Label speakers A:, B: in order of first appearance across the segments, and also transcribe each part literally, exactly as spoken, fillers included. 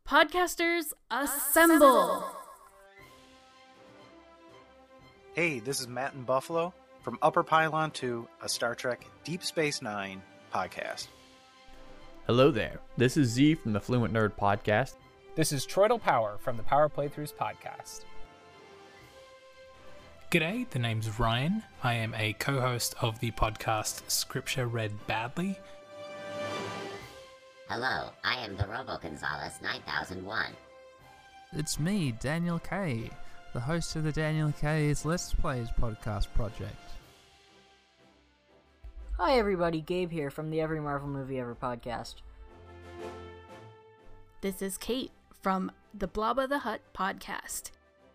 A: Podcasters, assemble!
B: Hey, this is Matt in Buffalo from Upper Pylon two, a Star Trek Deep Space Nine podcast.
C: Hello there, this is Z from the Fluent Nerd podcast.
D: This is Troidal Power from the Power Playthroughs podcast.
E: G'day, the name's Ryan. I am a co-host of the podcast Scripture Read Badly.
F: Hello, I am the Robo Gonzalez nine thousand one.
G: It's me, Daniel K, the host of the Daniel K's Let's Plays podcast project.
H: Hi everybody, Gabe here from the Every Marvel Movie Ever podcast.
A: This is Kate from the Blob of the Hut podcast.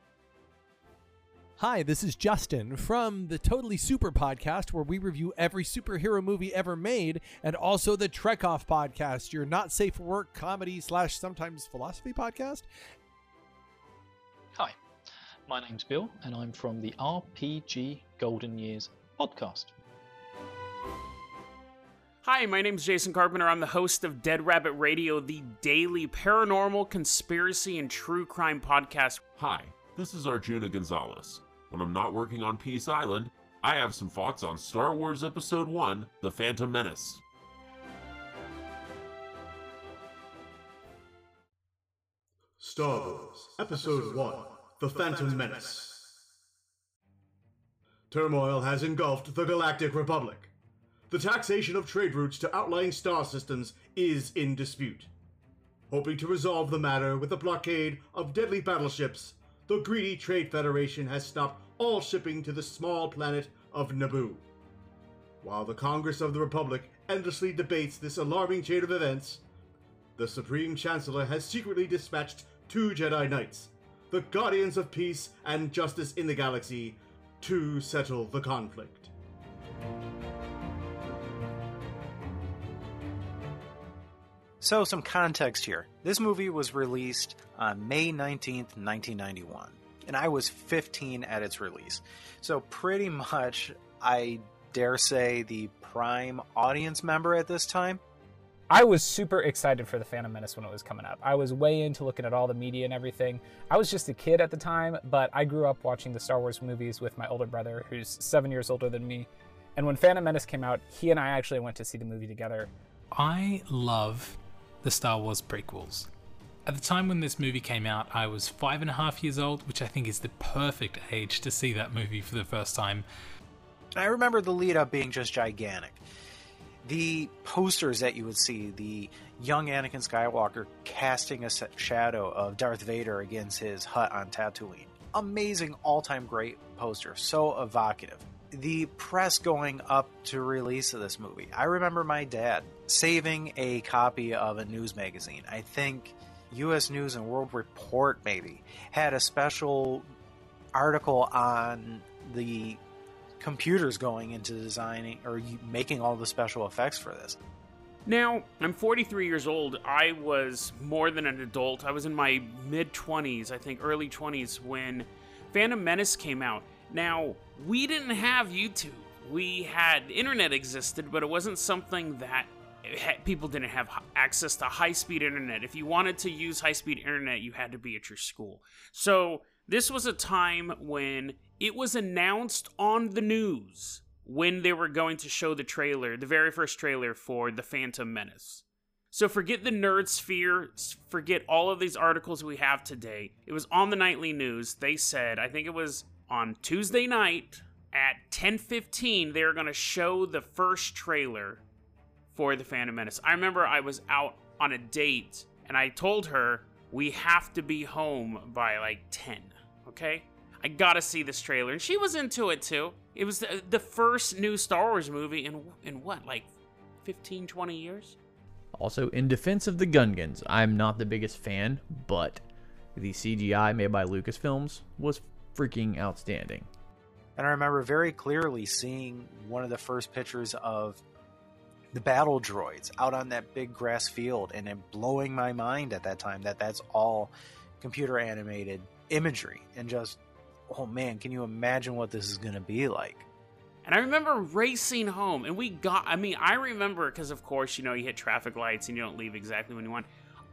I: Hi, this is Justin from the Totally Super podcast, where we review every superhero movie ever made, and also the Trek Off podcast, your not safe for work comedy slash sometimes philosophy podcast.
J: Hi, my name's Bill, and I'm from the R P G Golden Years podcast.
K: Hi, my name's Jason Carpenter. I'm the host of Dead Rabbit Radio, the daily paranormal, conspiracy, and true crime podcast.
L: Hi, this is Arjuna Gonzalez. When I'm not working on Peace Island, I have some thoughts on Star Wars Episode one, The Phantom Menace.
M: Star Wars Episode one, The Phantom Menace. Turmoil has engulfed the Galactic Republic. The taxation of trade routes to outlying star systems is in dispute. Hoping to resolve the matter with a blockade of deadly battleships, the greedy Trade Federation has stopped all shipping to the small planet of Naboo. While the Congress of the Republic endlessly debates this alarming chain of events, the Supreme Chancellor has secretly dispatched two Jedi Knights, the Guardians of Peace and Justice in the Galaxy, to settle the conflict.
B: So, some context here. This movie was released on May nineteenth, nineteen ninety-one, and I was fifteen at its release. So, pretty much, I dare say, the prime audience member at this time.
D: I was super excited for The Phantom Menace when it was coming up. I was way into looking at all the media and everything. I was just a kid at the time, but I grew up watching the Star Wars movies with my older brother, who's seven years older than me. And when Phantom Menace came out, he and I actually went to see the movie together.
E: I love the Star Wars prequels. At the time when this movie came out, I was five and a half years old, which I think is the perfect age to see that movie for the first time.
B: I remember the lead up being just gigantic. The posters that you would see, the young Anakin Skywalker casting a shadow of Darth Vader against his hut on Tatooine. Amazing, all-time great poster, so evocative. The press going up to release of this movie. I remember my dad saving a copy of a news magazine. I think U S News and World Report maybe had a special article on the computers going into designing or making all the special effects for this.
K: Now, I'm forty-three years old. I was more than an adult. I was in my mid-twenties, I think early twenties, when Phantom Menace came out. Now, we didn't have YouTube. We had internet existed, but it wasn't something that had, people didn't have access to high-speed internet. If you wanted to use high-speed internet, you had to be at your school. So this was a time when it was announced on the news when they were going to show the trailer, the very first trailer for The Phantom Menace. So forget the nerd sphere, forget all of these articles we have today. It was on the nightly news. They said, I think it was on Tuesday night at ten fifteen, they were going to show the first trailer for The Phantom Menace. I remember I was out on a date, and I told her, we have to be home by like ten, okay? I gotta see this trailer. And she was into it too. It was the, the first new Star Wars movie in, in what, like fifteen, twenty years?
C: Also, in defense of the Gungans, I'm not the biggest fan, but the C G I made by Lucasfilms was freaking outstanding.
B: And I remember very clearly seeing one of the first pictures of the battle droids out on that big grass field, and it blowing my mind at that time that that's all computer animated imagery, and just, oh man, can you imagine what this is going to be like?
K: And I remember racing home, and we got, I mean, I remember, because of course, you know, you hit traffic lights and you don't leave exactly when you want.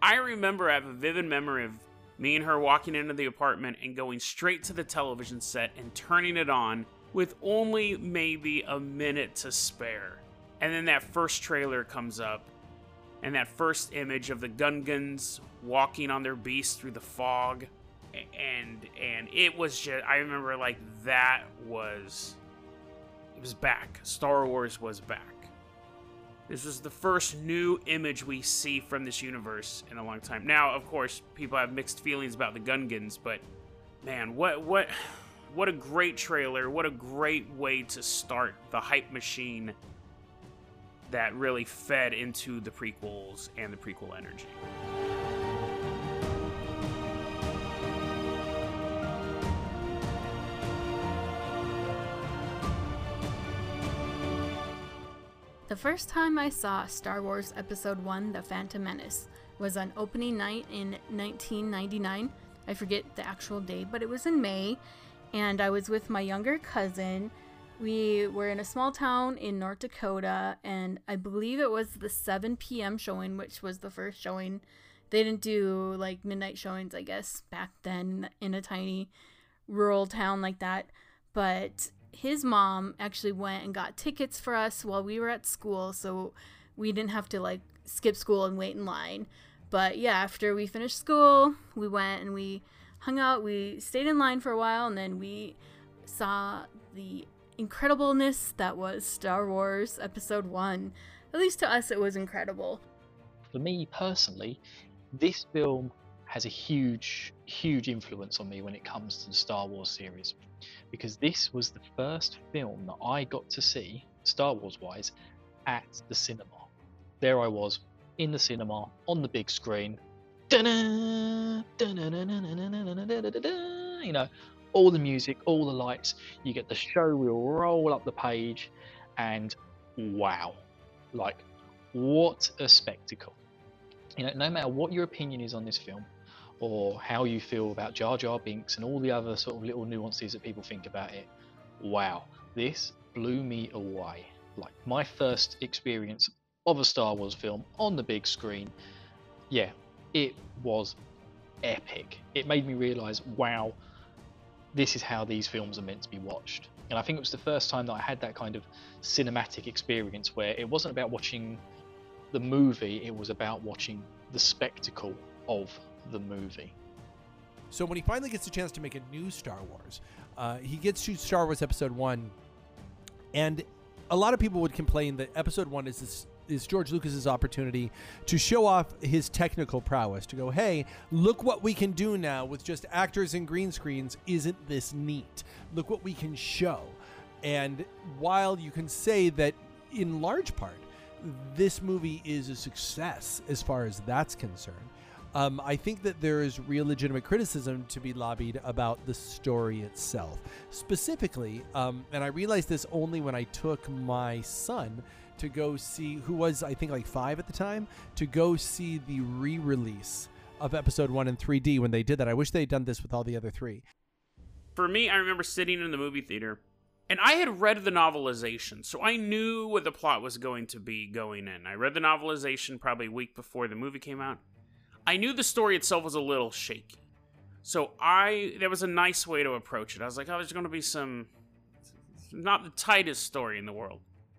K: I remember, I have a vivid memory of me and her walking into the apartment and going straight to the television set and turning it on with only maybe a minute to spare. And then that first trailer comes up, and that first image of the Gungans walking on their beast through the fog, and and it was just, I remember like that was, it was back. Star Wars was back. This was the first new image we see from this universe in a long time. Now, of course, people have mixed feelings about the Gungans, but man, what what what a great trailer. What a great way to start the hype machine that really fed into the prequels and the prequel energy.
A: The first time I saw Star Wars Episode one, The Phantom Menace, was on opening night in nineteen ninety-nine. I forget the actual date, but it was in May, and I was with my younger cousin. We were in a small town in North Dakota, and I believe it was the seven p.m. showing, which was the first showing. They didn't do, like, midnight showings, I guess, back then in a tiny rural town like that, but his mom actually went and got tickets for us while we were at school, so we didn't have to like skip school and wait in line. But yeah, after we finished school, we went and we hung out. We stayed in line for a while, and then we saw the incredibleness that was Star Wars Episode one. At least to us, it was incredible.
J: For me personally, this film has a huge, huge influence on me when it comes to the Star Wars series, because this was the first film that I got to see, Star Wars wise, at the cinema. There I was, in the cinema, on the big screen, you know, all the music, all the lights, you get the show wheel roll up the page, and wow, like, what a spectacle. You know, no matter what your opinion is on this film, or how you feel about Jar Jar Binks and all the other sort of little nuances that people think about it, wow, this blew me away. Like, my first experience of a Star Wars film on the big screen, yeah, it was epic. It made me realise, wow, this is how these films are meant to be watched. And I think it was the first time that I had that kind of cinematic experience where it wasn't about watching the movie, it was about watching the spectacle of the movie.
I: So when he finally gets a chance to make a new Star Wars, uh, he gets to Star Wars Episode one, and a lot of people would complain that Episode one is this, is George Lucas's opportunity to show off his technical prowess, to go, hey, look what we can do now with just actors and green screens. Isn't this neat? Look what we can show. And while you can say that in large part this movie is a success as far as that's concerned, Um, I think that there is real legitimate criticism to be lobbied about the story itself. Specifically, um, and I realized this only when I took my son to go see, who was, I think, like five at the time, to go see the re-release of Episode one in three D when they did that. I wish they had done this with all the other three.
K: For me, I remember sitting in the movie theater, and I had read the novelization, so I knew what the plot was going to be going in. I read the novelization probably a week before the movie came out. I knew the story itself was a little shaky. So I, there was a nice way to approach it. I was like, oh, there's going to be some, not the tightest story in the world.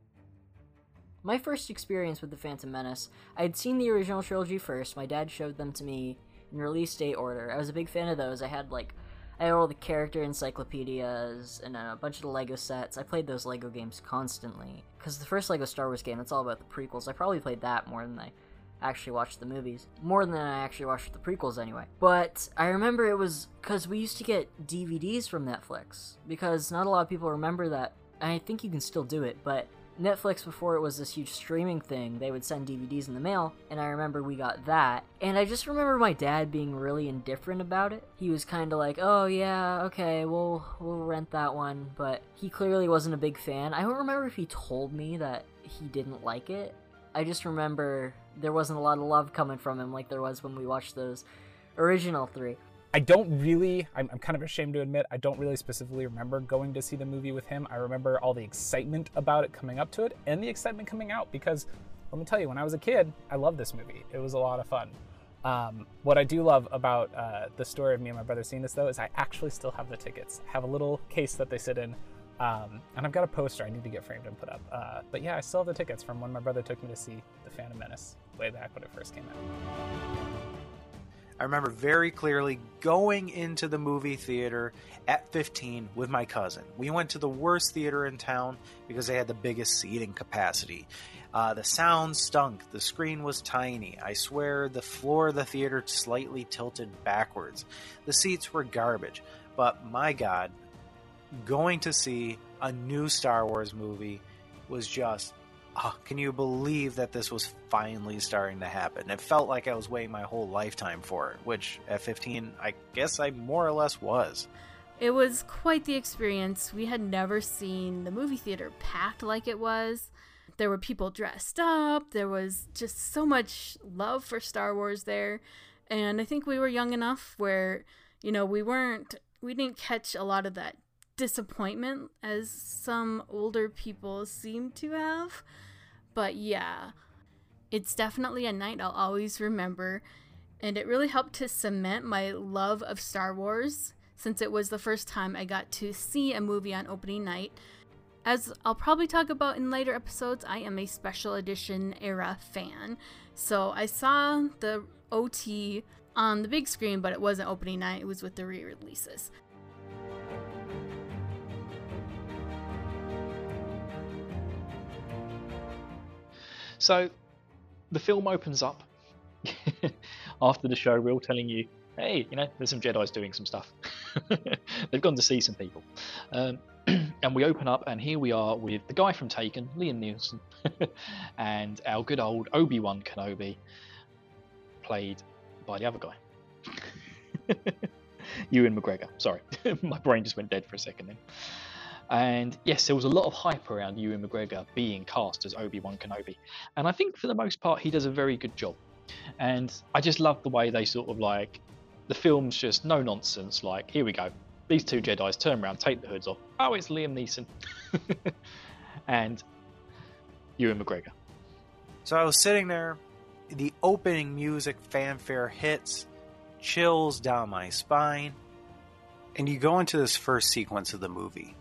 H: My first experience with The Phantom Menace, I had seen the original trilogy first. My dad showed them to me in release date order. I was a big fan of those. I had like, I had all the character encyclopedias and a bunch of the Lego sets. I played those Lego games constantly. Because the first Lego Star Wars game, it's all about the prequels. I probably played that more than I actually watched the movies. More than I actually watched the prequels anyway. But I remember it was because we used to get D V Ds from Netflix. Because not a lot of people remember that. I think you can still do it, but Netflix, before it was this huge streaming thing, they would send D V Ds in the mail, and I remember we got that. And I just remember my dad being really indifferent about it. He was kind of like, oh yeah, okay, we'll, we'll rent that one, but he clearly wasn't a big fan. I don't remember if he told me that he didn't like it. I just remember there wasn't a lot of love coming from him like there was when we watched those original three.
D: I don't really, I'm, I'm kind of ashamed to admit, I don't really specifically remember going to see the movie with him. I remember all the excitement about it coming up to it and the excitement coming out because, let me tell you, when I was a kid, I loved this movie. It was a lot of fun. Um, what I do love about uh, the story of me and my brother seeing this, though, is I actually still have the tickets. I have a little case that they sit in, um, and I've got a poster I need to get framed and put up. Uh, but yeah, I still have the tickets from when my brother took me to see The Phantom Menace way back when it first came out.
B: I remember very clearly going into the movie theater at fifteen with my cousin. We went to the worst theater in town because they had the biggest seating capacity. Uh, the sound stunk. The screen was tiny. I swear the floor of the theater slightly tilted backwards. The seats were garbage. But my God, going to see a new Star Wars movie was just... Oh, can you believe that this was finally starting to happen? It felt like I was waiting my whole lifetime for it, which at fifteen, I guess I more or less was.
A: It was quite the experience. We had never seen the movie theater packed like it was. There were people dressed up. There was just so much love for Star Wars there. And I think we were young enough where, you know, we weren't, we didn't catch a lot of that disappointment as some older people seem to have. But yeah, it's definitely a night I'll always remember. And it really helped to cement my love of Star Wars since it was the first time I got to see a movie on opening night. As I'll probably talk about in later episodes, I am a special edition era fan. So I saw the O T on the big screen, but it wasn't opening night. It was with the re-releases.
J: So the film opens up after the show reel telling you, hey, you know, there's some Jedis doing some stuff. They've gone to see some people. Um, and we open up, and here we are with the guy from Taken, Liam Neeson, and our good old Obi-Wan Kenobi, played by the other guy. Ewan McGregor. Sorry, my brain just went dead for a second then. And yes, there was a lot of hype around Ewan McGregor being cast as Obi-Wan Kenobi. And I think for the most part, he does a very good job. And I just love the way they sort of like, the film's just no nonsense. Like, here we go. These two Jedis turn around, take the hoods off. Oh, it's Liam Neeson. And Ewan McGregor.
B: So I was sitting there, the opening music fanfare hits, chills down my spine, and you go into this first sequence of the movie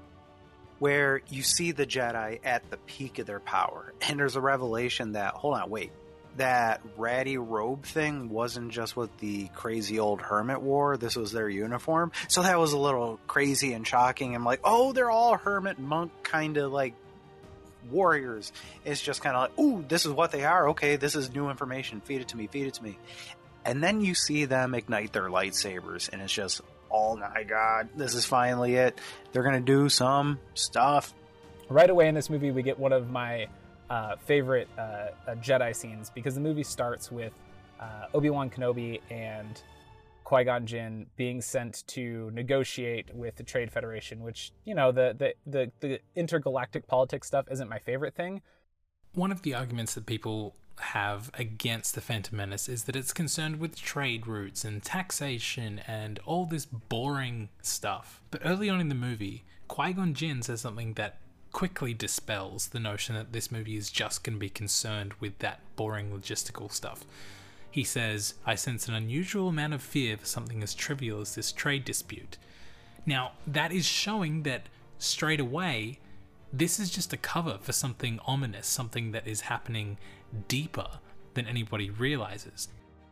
B: where you see the Jedi at the peak of their power. And there's a revelation that, hold on, wait, that ratty robe thing wasn't just what the crazy old hermit wore. This was their uniform. So that was a little crazy and shocking. I'm like, oh, they're all hermit monk kind of like warriors. It's just kind of like, ooh, this is what they are. Okay, this is new information. Feed it to me, feed it to me. And then you see them ignite their lightsabers, and it's just, oh my God, this is finally it. They're going to do some stuff.
D: Right away in this movie, we get one of my uh, favorite uh, uh, Jedi scenes, because the movie starts with uh, Obi-Wan Kenobi and Qui-Gon Jinn being sent to negotiate with the Trade Federation, which, you know, the, the, the, the intergalactic politics stuff isn't my favorite thing.
E: One of the arguments that people have against the Phantom Menace is that it's concerned with trade routes and taxation and all this boring stuff. But early on in the movie, Qui-Gon Jinn says something that quickly dispels the notion that this movie is just going to be concerned with that boring logistical stuff. He says, I sense an unusual amount of fear for something as trivial as this trade dispute. Now, that is showing that straight away, this is just a cover for something ominous, something that is happening deeper than anybody realizes.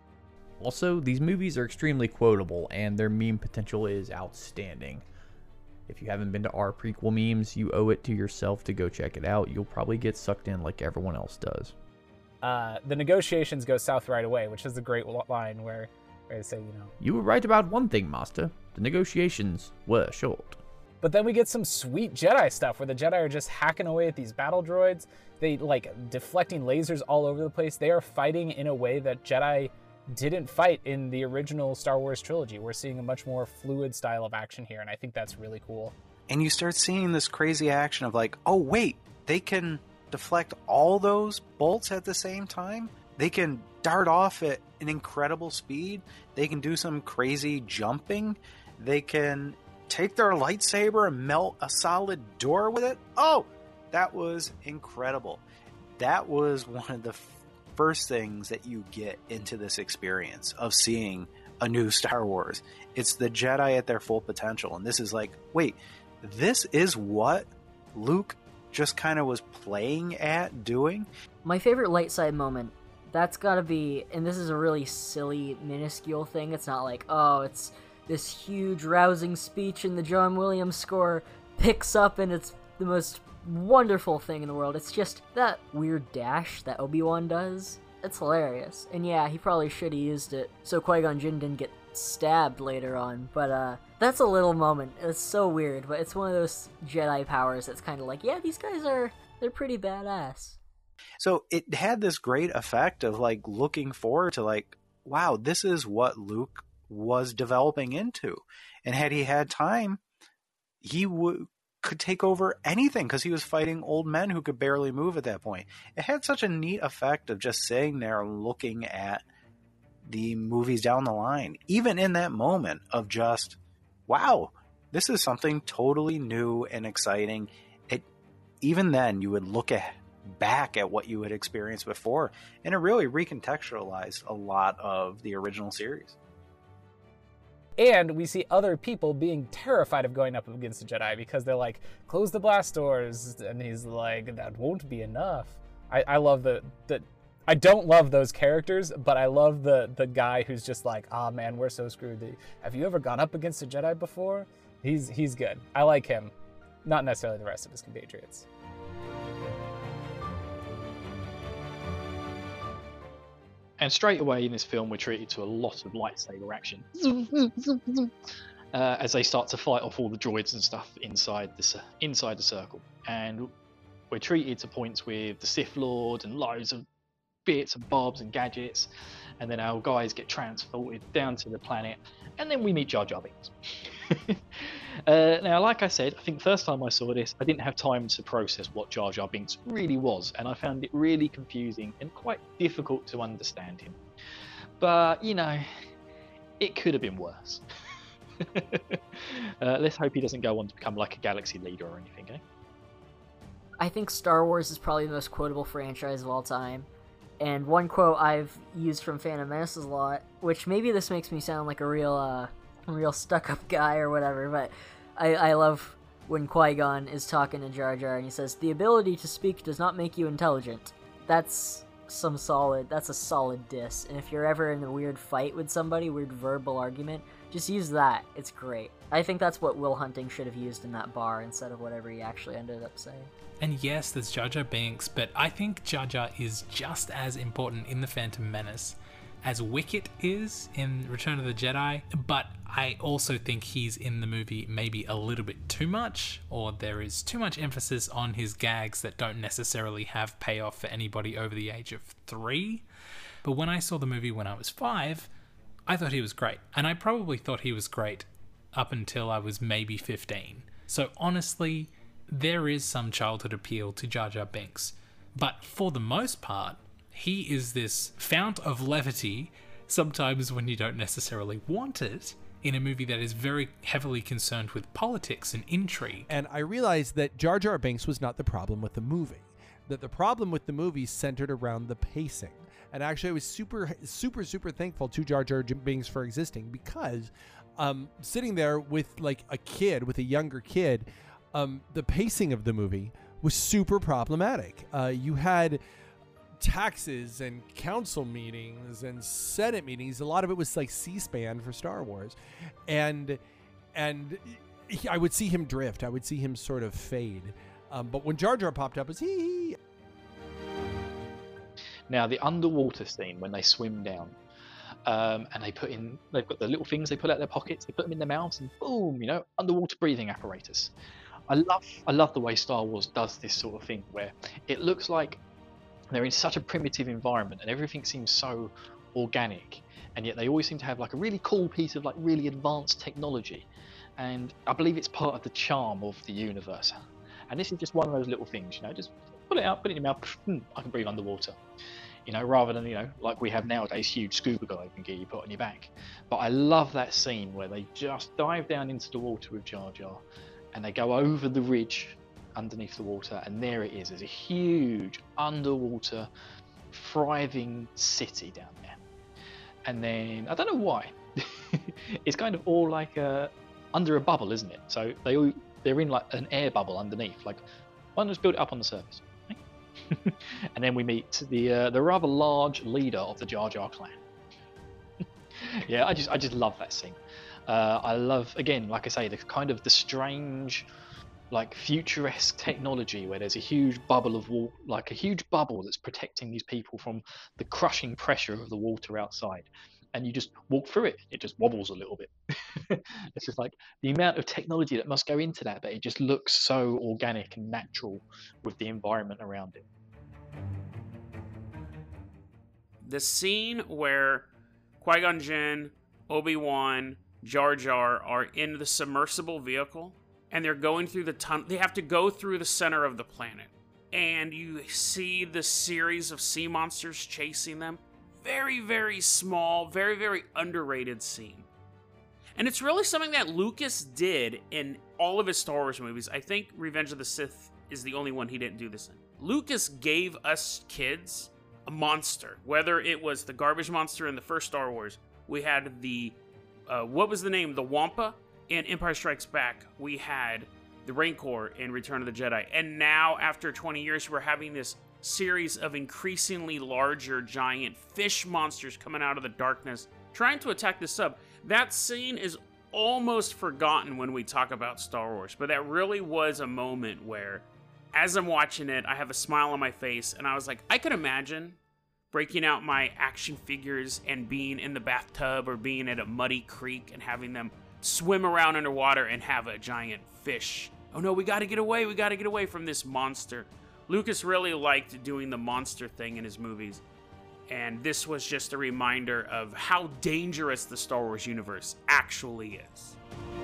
C: Also, these movies are extremely quotable, and their meme potential is outstanding. If you haven't been to our prequel memes, you owe it to yourself to go check it out. You'll probably get sucked in like everyone else does.
D: Uh, the negotiations go south right away, which is a great line where, where they say, you know...
C: You were right about one thing, Master. The negotiations were short.
D: But then we get some sweet Jedi stuff where the Jedi are just hacking away at these battle droids. They, like, deflecting lasers all over the place. They are fighting in a way that Jedi didn't fight in the original Star Wars trilogy. We're seeing a much more fluid style of action here, and I think that's really cool.
B: And you start seeing this crazy action of like, oh, wait, they can deflect all those bolts at the same time? They can dart off at an incredible speed. They can do some crazy jumping. They can take their lightsaber and melt a solid door with it. Oh, that was incredible. That was one of the f- first things that you get into this experience of seeing a new Star Wars. It's the Jedi at their full potential. And this is like, wait, this is what Luke just kind of was playing at doing?
H: My favorite light side moment, that's gotta be, and this is a really silly, minuscule thing. It's not like, oh, it's this huge, rousing speech in the John Williams score picks up and it's the most wonderful thing in the world. It's just that weird dash that Obi-Wan does. It's hilarious. And yeah, he probably should have used it so Qui-Gon Jinn didn't get stabbed later on. But uh, that's a little moment. It's so weird, but it's one of those Jedi powers that's kind of like, yeah, these guys are, they're pretty badass.
B: So it had this great effect of like looking forward to like, wow, this is what Luke was developing into. And had he had time, he would could take over anything because he was fighting old men who could barely move at that point. It had such a neat effect of just sitting there looking at the movies down the line, even in that moment of just, wow, this is something totally new and exciting. It even then you would look at back at what you had experienced before, and it really recontextualized a lot of the original series.
D: And we see other people being terrified of going up against the Jedi because they're like, close the blast doors. And he's like, that won't be enough. I, I love the, the... I don't love those characters, but I love the, the guy who's just like, ah, oh, man, we're so screwed. Have you ever gone up against a Jedi before? He's, he's good. I like him. Not necessarily the rest of his compatriots.
J: And straight away in this film, we're treated to a lot of lightsaber action uh, as they start to fight off all the droids and stuff inside the inside the circle. And we're treated to points with the Sith Lord and loads of bits and bobs and gadgets. And then our guys get transported down to the planet, and then we meet Jar Jar Binks. uh, now, like I said, I think the first time I saw this, I didn't have time to process what Jar Jar Binks really was, and I found it really confusing and quite difficult to understand him. But, you know, it could have been worse. uh, let's hope he doesn't go on to become like a galaxy leader or anything, eh?
H: I think Star Wars is probably the most quotable franchise of all time. And one quote I've used from Phantom Menace a lot, which maybe this makes me sound like a real, uh, real stuck-up guy or whatever, but I, I love when Qui-Gon is talking to Jar Jar and he says, "The ability to speak does not make you intelligent." That's some solid, that's a solid diss. And if you're ever in a weird fight with somebody, weird verbal argument, just use that. It's great. I think that's what Will Hunting should have used in that bar instead of whatever he actually ended up saying.
E: And yes, there's Jar Jar Binks, but I think Jar Jar is just as important in The Phantom Menace as Wicket is in Return of the Jedi, but I also think he's in the movie maybe a little bit too much, or there is too much emphasis on his gags that don't necessarily have payoff for anybody over the age of three. But when I saw the movie when I was five, I thought he was great, and I probably thought he was great up until I was maybe fifteen. So honestly, there is some childhood appeal to Jar Jar Binks, but for the most part, he is this fount of levity, sometimes when you don't necessarily want it, in a movie that is very heavily concerned with politics and intrigue.
I: And I realized that Jar Jar Binks was not the problem with the movie, that the problem with the movie centered around the pacing. And actually, I was super, super, super thankful to Jar Jar Binks for existing, because um, sitting there with like a kid, with a younger kid, Um, the pacing of the movie was super problematic. Uh, you had taxes and council meetings and Senate meetings. A lot of it was like C-SPAN for Star Wars. And and he, I would see him drift. I would see him sort of fade. Um, but when Jar Jar popped up, it was he.
J: Now, the underwater scene when they swim down, um, and they put in, they've got the little things they pull out their pockets, they put them in their mouths, and boom, you know, underwater breathing apparatus. I love I love the way Star Wars does this sort of thing, where it looks like they're in such a primitive environment and everything seems so organic, and yet they always seem to have like a really cool piece of like really advanced technology, and I believe it's part of the charm of the universe. And this is just one of those little things, you know, just pull it out, put it in your mouth, I can breathe underwater, you know, rather than, you know, like we have nowadays, huge scuba diving gear you put on your back. But I love that scene where they just dive down into the water with Jar Jar, and they go over the ridge underneath the water, and there it is. There's a huge underwater thriving city down there. And then I don't know why. It's kind of all like uh, under a bubble, isn't it? So they all, they're in like an air bubble underneath. Like, why not just build it up on the surface? Right? And then we meet the uh, the rather large leader of the Jar Jar clan. Yeah, I just I just love that scene. Uh, I love, again, like I say, the kind of the strange, like futuresque technology where there's a huge bubble of water, like a huge bubble that's protecting these people from the crushing pressure of the water outside. And you just walk through it, it just wobbles a little bit. It's just like the amount of technology that must go into that, but it just looks so organic and natural with the environment around it.
K: The scene where Qui-Gon Jinn, Obi-Wan, Jar Jar are in the submersible vehicle, and they're going through the tunnel. They have to go through the center of the planet, and you see the series of sea monsters chasing them. Very, very small, very, very underrated scene. And it's really something that Lucas did in all of his Star Wars movies. I think Revenge of the Sith is the only one he didn't do this in. Lucas gave us kids a monster, whether it was the garbage monster in the first Star Wars. We had the, uh, what was the name? The Wampa in Empire Strikes Back. We had the Rancor in Return of the Jedi. And now, after twenty years, we're having this series of increasingly larger giant fish monsters coming out of the darkness, trying to attack the sub. That scene is almost forgotten when we talk about Star Wars, but that really was a moment where, as I'm watching it, I have a smile on my face, and I was like, I could imagine breaking out my action figures and being in the bathtub or being at a muddy creek and having them swim around underwater and have a giant fish. Oh no, we gotta get away, we gotta get away from this monster. Lucas really liked doing the monster thing in his movies, and this was just a reminder of how dangerous the Star Wars universe actually is.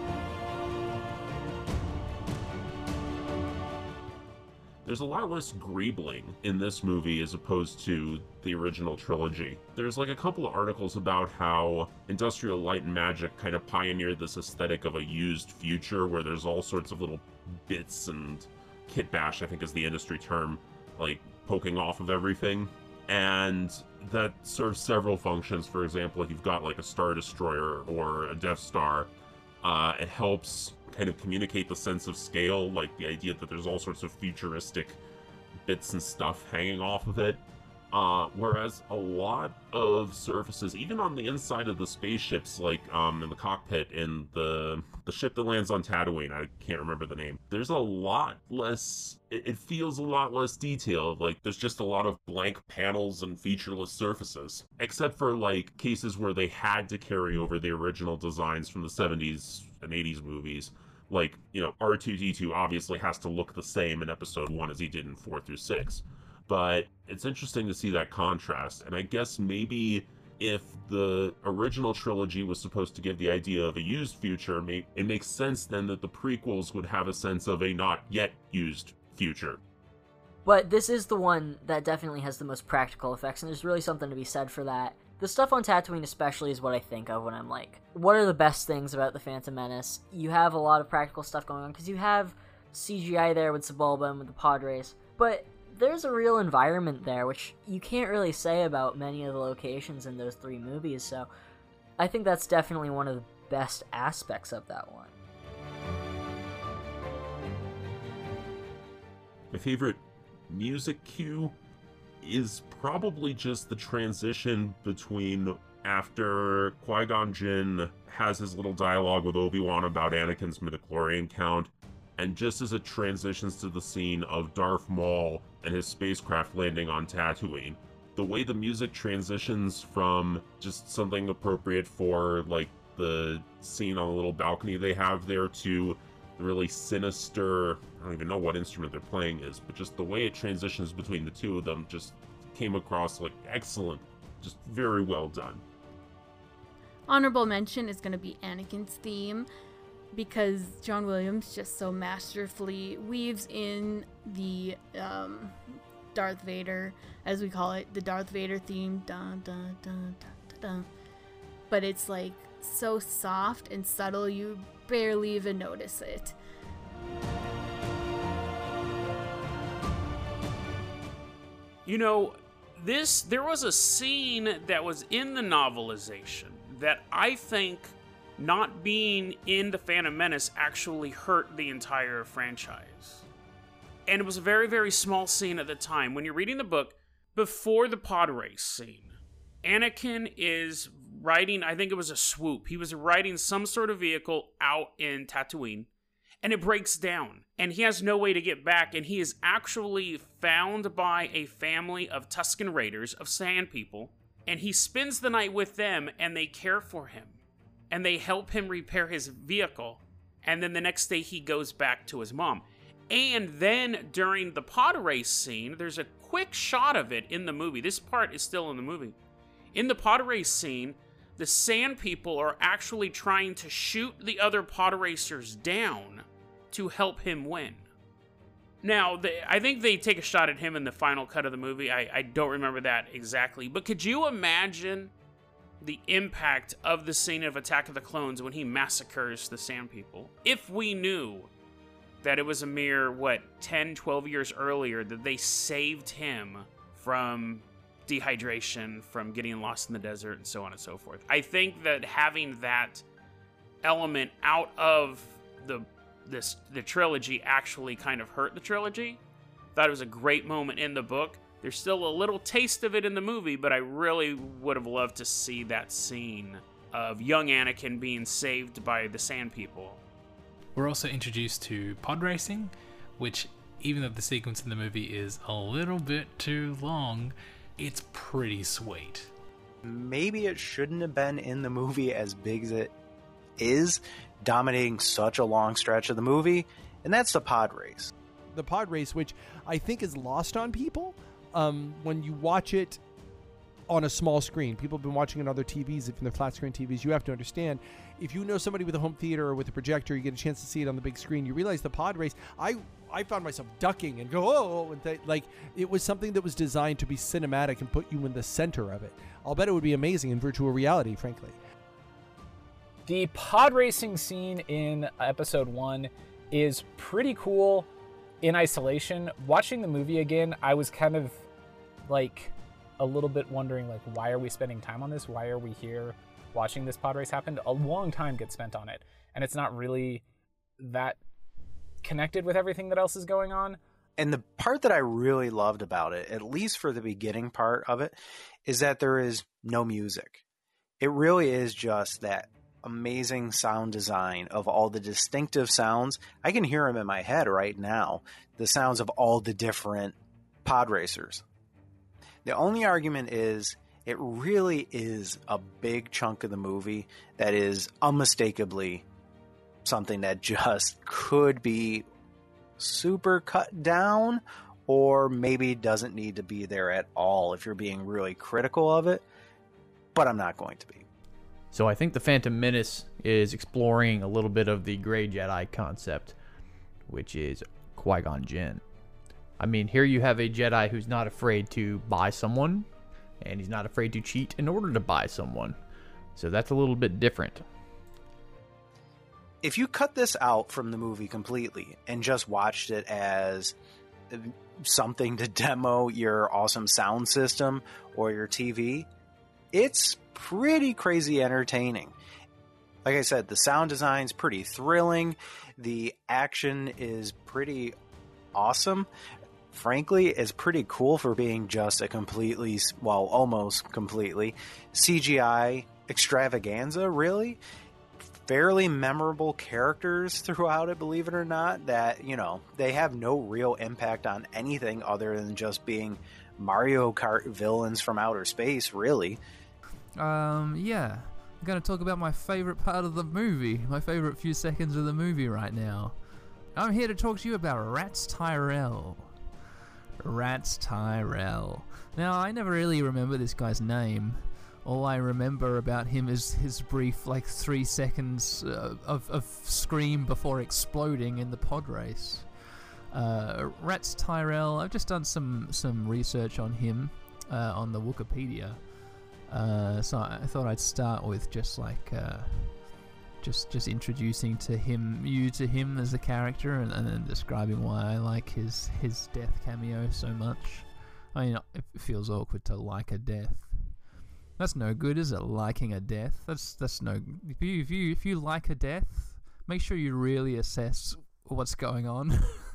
L: There's a lot less greebling in this movie as opposed to the original trilogy. There's like a couple of articles about how Industrial Light and Magic kind of pioneered this aesthetic of a used future where there's all sorts of little bits and kitbash, I think is the industry term, like poking off of everything. And that serves several functions. For example, if you've got like a Star Destroyer or a Death Star, uh, it helps kind of communicate the sense of scale, like the idea that there's all sorts of futuristic bits and stuff hanging off of it. Uh, whereas a lot of surfaces, even on the inside of the spaceships, like um, in the cockpit in the the ship that lands on Tatooine, I can't remember the name, there's a lot less, it, it feels a lot less detailed. Like there's just a lot of blank panels and featureless surfaces, except for like cases where they had to carry over the original designs from the seventies and eighties movies. Like, you know, R two D two obviously has to look the same in episode one as he did in four through six. But it's interesting to see that contrast, and I guess maybe if the original trilogy was supposed to give the idea of a used future, it makes sense then that the prequels would have a sense of a not yet used future.
H: But this is the one that definitely has the most practical effects, and there's really something to be said for that. The stuff on Tatooine especially is what I think of when I'm like, what are the best things about the Phantom Menace? You have a lot of practical stuff going on, because you have C G I there with Sebulba and with the pod race, but there's a real environment there, which you can't really say about many of the locations in those three movies, so I think that's definitely one of the best aspects of that one.
L: My favorite music cue is probably just the transition between after Qui-Gon Jinn has his little dialogue with Obi-Wan about Anakin's midichlorian count, and just as it transitions to the scene of Darth Maul and his spacecraft landing on Tatooine, the way the music transitions from just something appropriate for, like, the scene on the little balcony they have there to the really sinister, I don't even know what instrument they're playing is, but just the way it transitions between the two of them just came across like excellent, just very well done.
A: Honorable mention is going to be Anakin's theme, because John Williams just so masterfully weaves in the um, Darth Vader, as we call it, the Darth Vader theme, dun, dun, dun, dun, dun, dun. But it's like so soft and subtle, you barely even notice it.
K: You know, this, there was a scene that was in the novelization that I think not being in The Phantom Menace actually hurt the entire franchise. And it was a very, very small scene at the time. When you're reading the book, before the pod race scene, Anakin is riding, I think it was a swoop. He was riding some sort of vehicle out in Tatooine, and it breaks down. And he has no way to get back, and he is actually found by a family of Tusken Raiders, of Sand People, and he spends the night with them, and they care for him. And they help him repair his vehicle, and then the next day he goes back to his mom. And then during the pod race scene, there's a quick shot of it in the movie. This part is still in the movie. In the pod race scene, the Sand People are actually trying to shoot the other pod racers down to help him win. Now, they, I think they take a shot at him in the final cut of the movie. I, I don't remember that exactly. But could you imagine the impact of the scene of Attack of the Clones when he massacres the Sand People? If we knew that it was a mere, what, ten, twelve years earlier that they saved him from dehydration, from getting lost in the desert, and so on and so forth. I think that having that element out of the this the trilogy actually kind of hurt the trilogy. Thought it was a great moment in the book. There's still a little taste of it in the movie, but I really would have loved to see that scene of young Anakin being saved by the Sand People.
E: We're also introduced to pod racing, which, even though the sequence in the movie is a little bit too long, it's pretty sweet.
B: Maybe it shouldn't have been in the movie as big as it is, dominating such a long stretch of the movie, and that's the pod race.
I: The pod race, which I think is lost on people um, when you watch it on a small screen. People have been watching it on other T Vs, if they're flat screen T Vs. You have to understand, if you know somebody with a home theater or with a projector, you get a chance to see it on the big screen. You realize the pod race, I I found myself ducking and go, oh, and th- like it was something that was designed to be cinematic and put you in the center of it. I'll bet it would be amazing in virtual reality, frankly.
D: The pod racing scene in episode one is pretty cool in isolation. Watching the movie again, I was kind of like a little bit wondering, like, why are we spending time on this? Why are we here watching this pod race happen? A long time gets spent on it, and it's not really that connected with everything that else is going on.
B: And the part that I really loved about it, at least for the beginning part of it, is that there is no music. It really is just that amazing sound design of all the distinctive sounds. I can hear them in my head right now, the sounds of all the different pod racers. The only argument is it really is a big chunk of the movie that is unmistakably something that just could be super cut down, or maybe doesn't need to be there at all if you're being really critical of it, but I'm not going to be.
C: So I think The Phantom Menace is exploring a little bit of the Grey Jedi concept, which is Qui-Gon Jinn. I mean, here you have a Jedi who's not afraid to buy someone, and he's not afraid to cheat in order to buy someone. So that's a little bit different.
B: If you cut this out from the movie completely and just watched it as something to demo your awesome sound system or your T V, it's pretty crazy entertaining. Like I said, the sound design's pretty thrilling. The action is pretty awesome. Frankly, it's pretty cool for being just a completely, well, almost completely C G I extravaganza, really. Fairly memorable characters throughout it, believe it or not, that, you know, they have no real impact on anything other than just being Mario Kart villains from outer space, really.
G: Um, yeah. I'm going to talk about my favorite part of the movie, my favorite few seconds of the movie right now. I'm here to talk to you about Rats Tyrell. Rats Tyrell. Now, I never really remember this guy's name. All I remember about him is his brief, like, three seconds uh, of, of scream before exploding in the pod race. Uh, Rats Tyrell, I've just done some, some research on him uh, on the Wikipedia. Uh, so I thought I'd start with just, like, uh, just just introducing to him, you to him as a character, and, and then describing why I like his, his death cameo so much. I mean, it feels awkward to like a death. That's no good, is it? Liking a death. That's that's no. If you if you if you like a death, make sure you really assess what's going on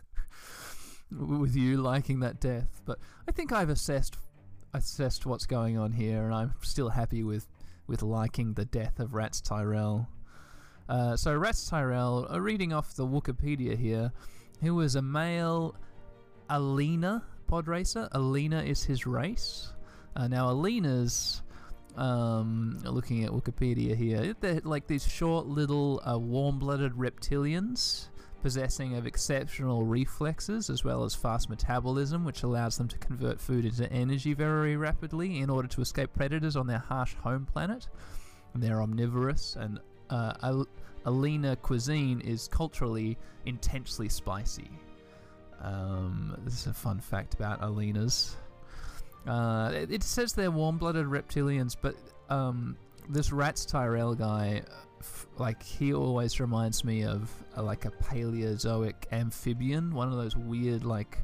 G: with you liking that death. But I think I've assessed assessed what's going on here, and I'm still happy with with liking the death of Rats Tyrell. Uh, so Rats Tyrell, uh, reading off the Wikipedia here, he was a male Alina pod racer. Alina is his race. Uh, now Alina's, um, looking at Wikipedia here, they're like these short little uh, warm-blooded reptilians possessing of exceptional reflexes as well as fast metabolism, which allows them to convert food into energy very rapidly in order to escape predators on their harsh home planet. And they're omnivorous, and uh, Al- Alina cuisine is culturally intensely spicy. Um, this is a fun fact about Alinas. Uh, it, it says they're warm-blooded reptilians, but um, this Rats Tyrell guy, f- like, he always reminds me of uh, like a Paleozoic amphibian, one of those weird, like,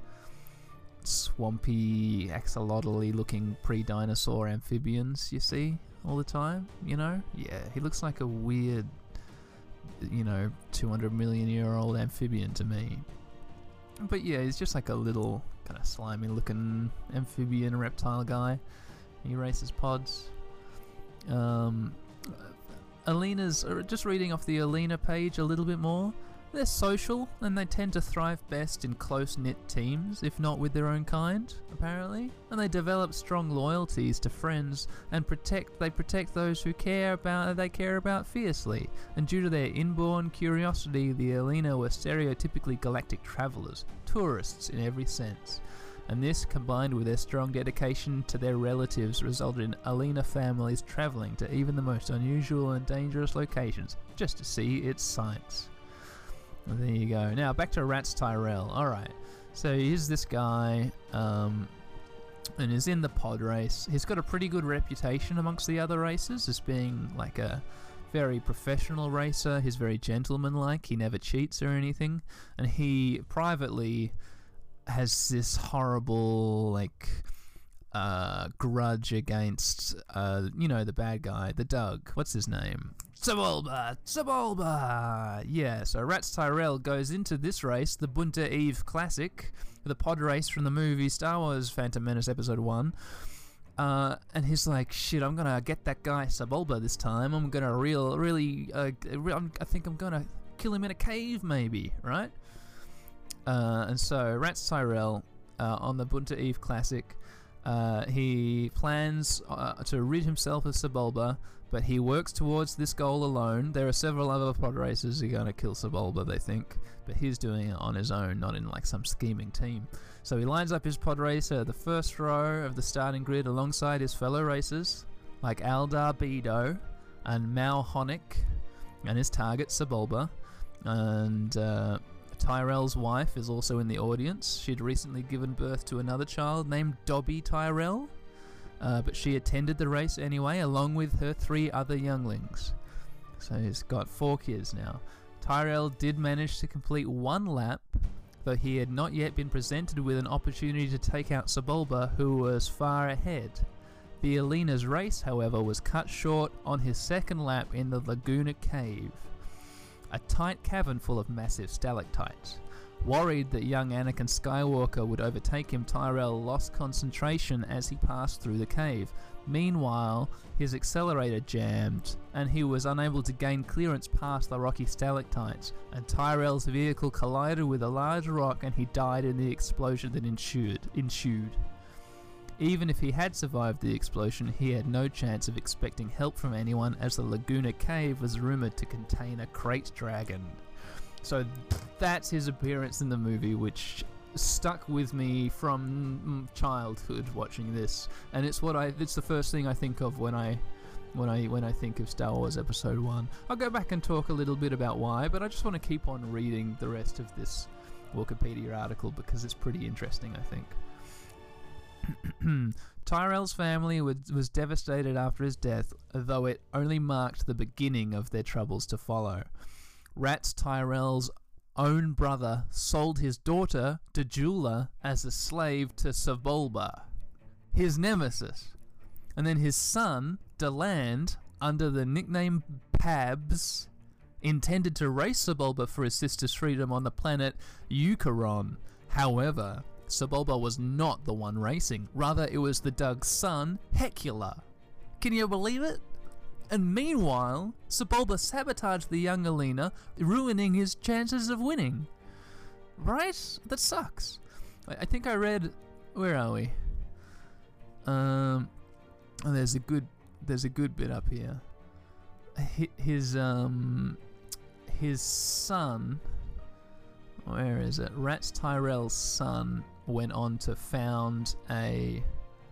G: swampy, axolotl-y looking pre-dinosaur amphibians you see all the time, you know? Yeah, he looks like a weird, you know, two hundred million year old amphibian to me. But yeah, he's just like a little kind of slimy looking amphibian reptile guy. He races pods. Um, Alina's, uh, just reading off the Alina page a little bit more, they're social and they tend to thrive best in close-knit teams, if not with their own kind, apparently. And they develop strong loyalties to friends and protect. They protect those who care about they care about fiercely. And due to their inborn curiosity, the Alina were stereotypically galactic travelers, tourists in every sense. And this, combined with their strong dedication to their relatives, resulted in Alina families traveling to even the most unusual and dangerous locations just to see its sights. Well, there you go. Now back to Rats Tyrell. Alright, so here's this guy, um, and he's in the pod race. He's got a pretty good reputation amongst the other racers as being like a very professional racer. He's very gentlemanlike. He never cheats or anything. And he privately has this horrible, like, uh, grudge against, uh, you know, the bad guy, the Doug. What's his name? Sebulba! Sebulba! Yeah, so Rats Tyrell goes into this race, the Bunta Eve Classic, the pod race from the movie Star Wars Phantom Menace Episode one. Uh, and he's like, shit, I'm gonna get that guy Sebulba this time. I'm gonna real, really, uh, I think I'm gonna kill him in a cave, maybe, right? Uh, and so Rats Tyrell, uh, on the Bunta Eve Classic, uh, he plans uh, to rid himself of Sebulba, but he works towards this goal alone. There are several other pod racers who are going to kill Sebulba, they think, but he's doing it on his own, not in like some scheming team. So he lines up his pod racer at the first row of the starting grid alongside his fellow racers, like Aldar Bedo and Mal Honik, and his target Sebulba. And uh, Tyrell's wife is also in the audience. She'd recently given birth to another child named Dobby Tyrell. Uh, but she attended the race anyway, along with her three other younglings. So he's got four kids now. Tyrell did manage to complete one lap, though he had not yet been presented with an opportunity to take out Sebulba, who was far ahead. The Alina's race, however, was cut short on his second lap in the Laguna Cave, a tight cavern full of massive stalactites. Worried that young Anakin Skywalker would overtake him, Tyrell lost concentration as he passed through the cave. Meanwhile, his accelerator jammed, and he was unable to gain clearance past the rocky stalactites, and Tyrell's vehicle collided with a large rock and he died in the explosion that ensued. ensued. Even if he had survived the explosion, he had no chance of expecting help from anyone, as the Laguna Cave was rumored to contain a crate dragon. So that's his appearance in the movie, which stuck with me from childhood watching this, and it's what I it's the first thing I think of when I when I when I think of Star Wars Episode one. I'll go back and talk a little bit about why, but I just want to keep on reading the rest of this Wikipedia article because it's pretty interesting, I think. Tyrell's family was, was devastated after his death, though it only marked the beginning of their troubles to follow. Rats Tyrell's own brother sold his daughter, Dejula, as a slave to Sebulba. his nemesis. And then his son, Deland, under the nickname Pabs, intended to race Sebulba for his sister's freedom on the planet Eucharon. However, Sebulba was not the one racing. Rather, it was the Doug's son, Hecula. Can you believe it? And meanwhile, Sebulba sabotaged the young Alina, ruining his chances of winning. Right? That sucks. I, I think I read... Where are we? Um, oh, there's a good... There's a good bit up here. His, um... His son... Where is it? Rats Tyrell's son went on to found a...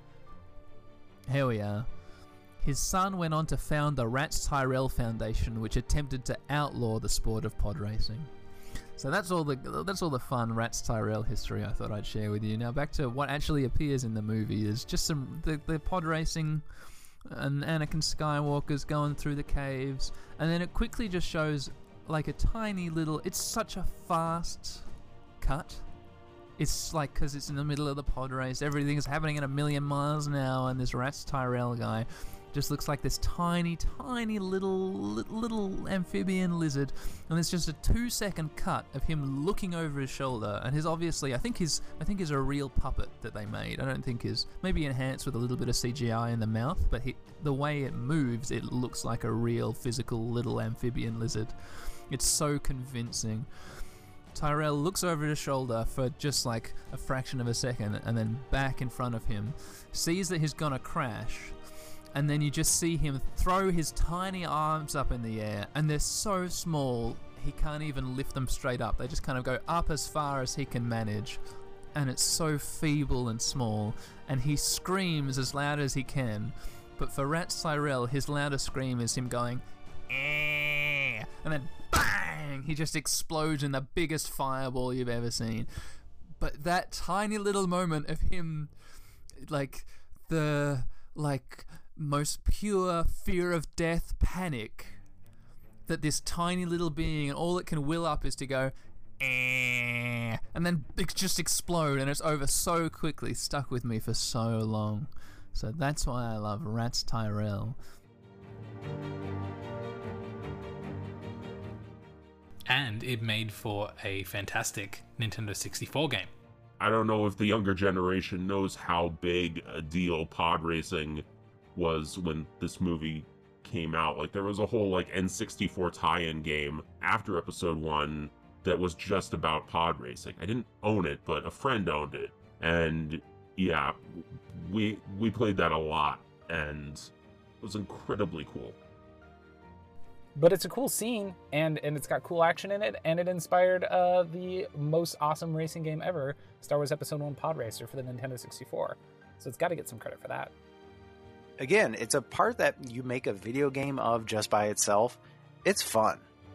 G: Here we are. His son went on to found the Rats Tyrell Foundation, which attempted to outlaw the sport of pod racing. So that's all the that's all the fun Rats Tyrell history I thought I'd share with you. Now back to what actually appears in the movie is just some the, the pod racing and Anakin Skywalker's going through the caves, and then it quickly just shows like a tiny little. It's such a fast cut. It's like because it's in the middle of the pod race, everything is happening at a million miles an hour, and this Rats Tyrell guy just looks like this tiny, tiny little, little amphibian lizard, and it's just a two-second cut of him looking over his shoulder, and his obviously, I think his, I think is a real puppet that they made. I don't think is maybe enhanced with a little bit of C G I in the mouth, but he, the way it moves, it looks like a real physical little amphibian lizard. It's so convincing. Tyrell looks over his shoulder for just like a fraction of a second, and then back in front of him, sees that he's gonna crash. And then you just see him throw his tiny arms up in the air, and they're so small he can't even lift them straight up. They just kind of go up as far as he can manage, and it's so feeble and small, and he screams as loud as he can. But for Rats Tyrell, his loudest scream is him going, eh, and then bang! He just explodes in the biggest fireball you've ever seen. But that tiny little moment of him, like the like. most pure fear of death panic that this tiny little being, and all it can will up is to go eh, and then it just explode, and it's over so quickly, stuck with me for so long. So that's why I love Rats Tyrell.
E: And it made for a fantastic Nintendo sixty-four game.
L: I don't know if the younger generation knows how big a deal pod racing was when this movie came out. Like, there was a whole like N sixty-four tie-in game after episode one that was just about pod racing. I didn't own it, but a friend owned it, and yeah, we we played that a lot, and it was incredibly cool.
D: But it's a cool scene, and and it's got cool action in it, and it inspired uh, the most awesome racing game ever, Star Wars Episode one Pod Racer for the Nintendo sixty-four. So it's got to get some credit for that.
B: Again, it's a part that you make a video game of just by itself. It's fun.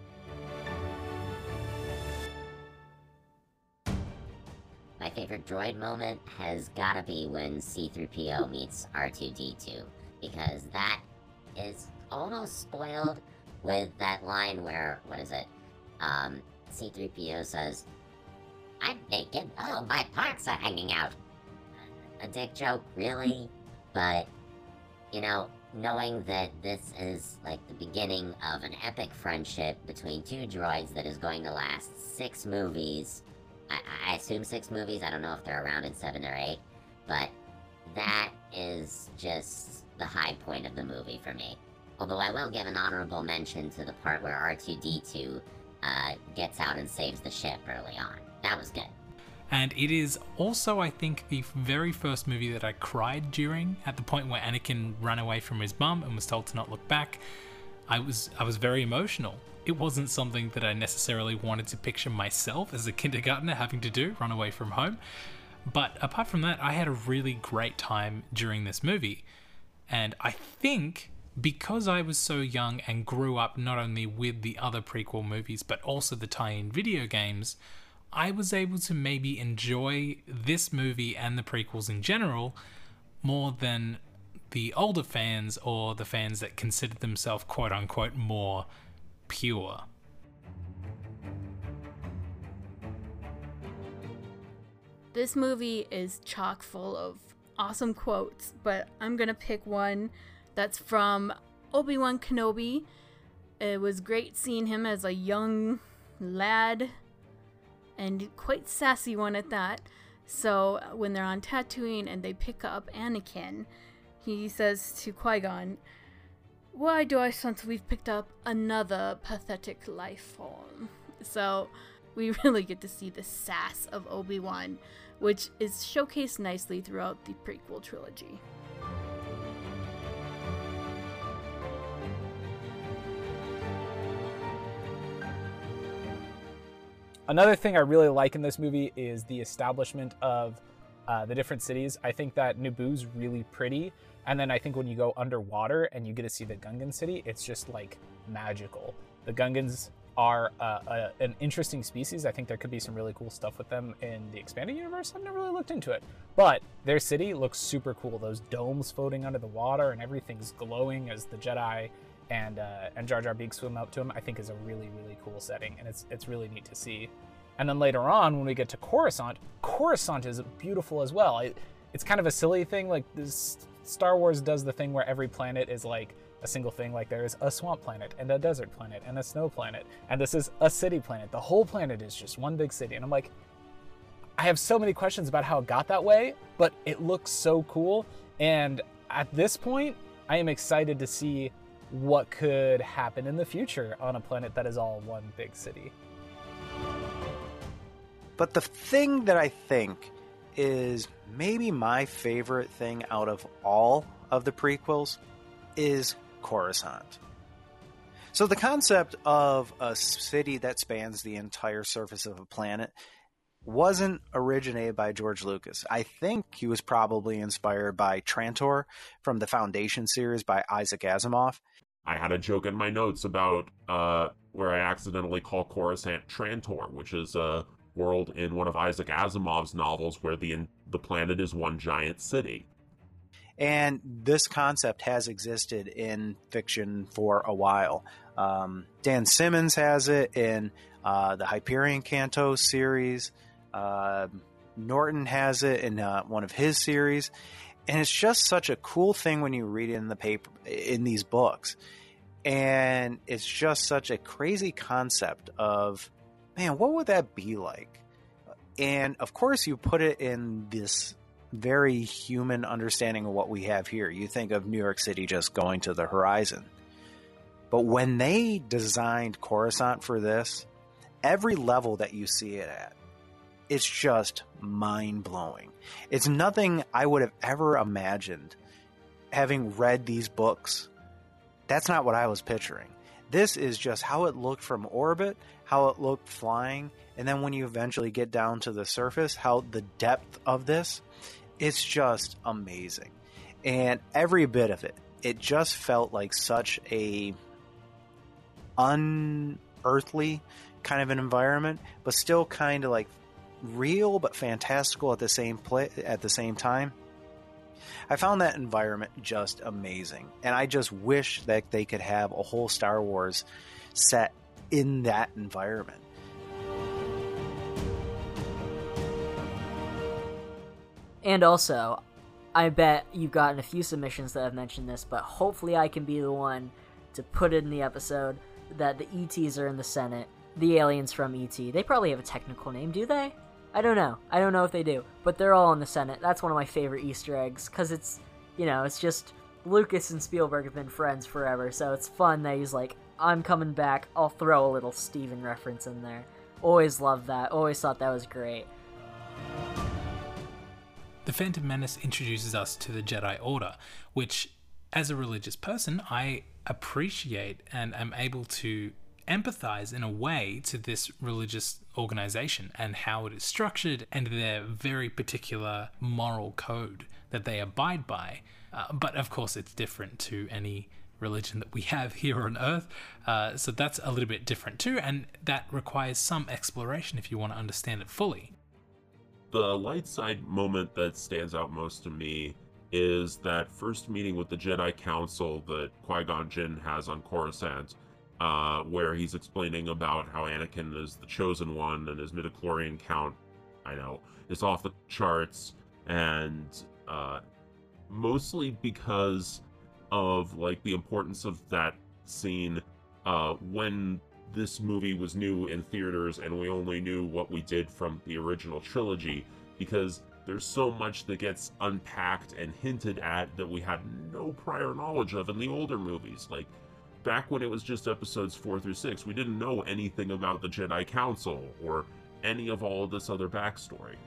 F: My favorite droid moment has gotta be when C three P O meets R two D two, because that is almost spoiled with that line where, what is it, um, C three P O says, "I'm naked, oh, my parts are hanging out." A dick joke, really? But, you know, knowing that this is like the beginning of an epic friendship between two droids that is going to last six movies, I, I assume six movies, I don't know if they're around in seven or eight, but that is just the high point of the movie for me. Although I will give an honorable mention to the part where R two D two uh, gets out and saves the ship early on. That was good.
E: And it is also, I think, the very first movie that I cried during, at the point where Anakin ran away from his mum and was told to not look back. I was I was very emotional. It wasn't something that I necessarily wanted to picture myself as a kindergartner having to do, run away from home. But apart from that, I had a really great time during this movie. And I think because I was so young and grew up not only with the other prequel movies, but also the tie-in video games, I was able to maybe enjoy this movie and the prequels in general more than the older fans, or the fans that considered themselves quote-unquote more pure.
A: This movie is chock full of awesome quotes, but I'm gonna pick one that's from Obi-Wan Kenobi. It was great seeing him as a young lad, and quite sassy one at that. So when they're on Tatooine and they pick up Anakin, he says to Qui-Gon, "Why do I sense we've picked up another pathetic life form?" So we really get to see the sass of Obi-Wan, which is showcased nicely throughout the prequel trilogy.
D: Another thing I really like in this movie is the establishment of uh, the different cities. I think that Naboo's really pretty, and then I think when you go underwater and you get to see the Gungan city, it's just like magical. The Gungans are uh, a, an interesting species. I think there could be some really cool stuff with them in the expanded universe. I've never really looked into it, but their city looks super cool. Those domes floating under the water and everything's glowing as the Jedi and uh, and Jar Jar Binks swim up to him, I think is a really, really cool setting, and it's it's really neat to see. And then later on, when we get to Coruscant, Coruscant is beautiful as well. It, it's kind of a silly thing, like this Star Wars does the thing where every planet is like a single thing, like there is a swamp planet and a desert planet and a snow planet, and this is a city planet. The whole planet is just one big city, and I'm like, I have so many questions about how it got that way, but it looks so cool, and at this point, I am excited to see what could happen in the future on a planet that is all one big city.
B: But the thing that I think is maybe my favorite thing out of all of the prequels is Coruscant. So the concept of a city that spans the entire surface of a planet wasn't originated by George Lucas. I think he was probably inspired by Trantor from the Foundation series by Isaac Asimov.
L: I had a joke in my notes about uh, where I accidentally call Coruscant Trantor, which is a world in one of Isaac Asimov's novels where the the planet is one giant city.
B: And this concept has existed in fiction for a while. Um, Dan Simmons has it in uh, the Hyperion Canto series. Uh, Norton has it in uh, one of his series. And it's just such a cool thing when you read it in the paper, in these books. And it's just such a crazy concept of, man, what would that be like? And of course, you put it in this very human understanding of what we have here. You think of New York City just going to the horizon. But when they designed Coruscant for this, every level that you see it at, it's just mind-blowing. It's nothing I would have ever imagined having read these books. That's not what I was picturing. This is just how it looked from orbit, how it looked flying, and then when you eventually get down to the surface, how the depth of this, it's just amazing. And every bit of it, it just felt like such a unearthly kind of an environment, but still kind of like real but fantastical at the same play at the same time. I found that environment just amazing, and I just wish that they could have a whole Star Wars set in that environment.
H: And also, I bet you've gotten a few submissions that have mentioned this, but hopefully I can be the one to put it in the episode that the E Ts are in the Senate, the aliens from E T. They probably have a technical name, do they? I don't know. I don't know if they do, but they're all in the Senate. That's one of my favorite Easter eggs, because it's, you know, it's just Lucas and Spielberg have been friends forever, so it's fun that he's like, I'm coming back, I'll throw a little Steven reference in there. Always loved that. Always thought that was great.
E: The Phantom Menace introduces us to the Jedi Order, which, as a religious person, I appreciate and am able to empathize in a way to this religious organization and how it is structured and their very particular moral code that they abide by. Uh, but of course, it's different to any religion that we have here on Earth. Uh, so that's a little bit different too, and that requires some exploration if you want to understand it fully.
L: The light side moment that stands out most to me is that first meeting with the Jedi Council that Qui-Gon Jinn has on Coruscant, uh, where he's explaining about how Anakin is the chosen one and his midichlorian count, I know, is off the charts, and uh, mostly because of like the importance of that scene uh, when this movie was new in theaters and we only knew what we did from the original trilogy, because there's so much that gets unpacked and hinted at that we had no prior knowledge of in the older movies. Like, back when it was just episodes four through six, we didn't know anything about the Jedi Council or any of all of this other backstory.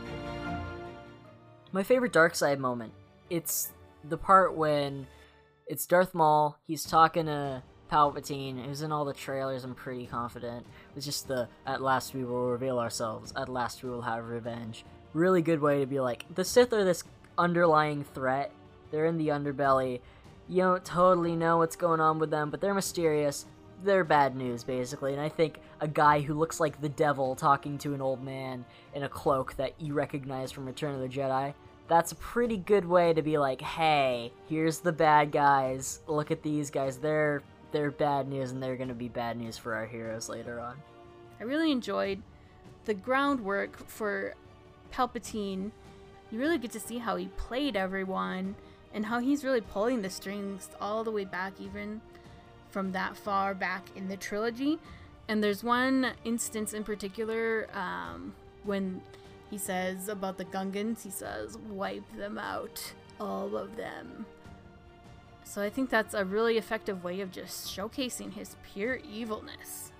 H: My favorite dark side moment, it's the part when it's Darth Maul, he's talking to Palpatine, who's in all the trailers, I'm pretty confident. It's just the, at last we will reveal ourselves, at last we will have revenge. Really good way to be like, the Sith are this underlying threat, they're in the underbelly, you don't totally know what's going on with them, but they're mysterious, they're bad news, basically. And I think a guy who looks like the devil talking to an old man in a cloak that you recognize from Return of the Jedi, that's a pretty good way to be like, hey, here's the bad guys, look at these guys, they're they're bad news, and they're gonna be bad news for our heroes later on.
A: I really enjoyed the groundwork for Palpatine. You really get to see how he played everyone and how he's really pulling the strings all the way back, even from that far back in the trilogy. And there's one instance in particular um, when he says about the Gungans, he says, wipe them out, all of them. So I think that's a really effective way of just showcasing his pure evilness.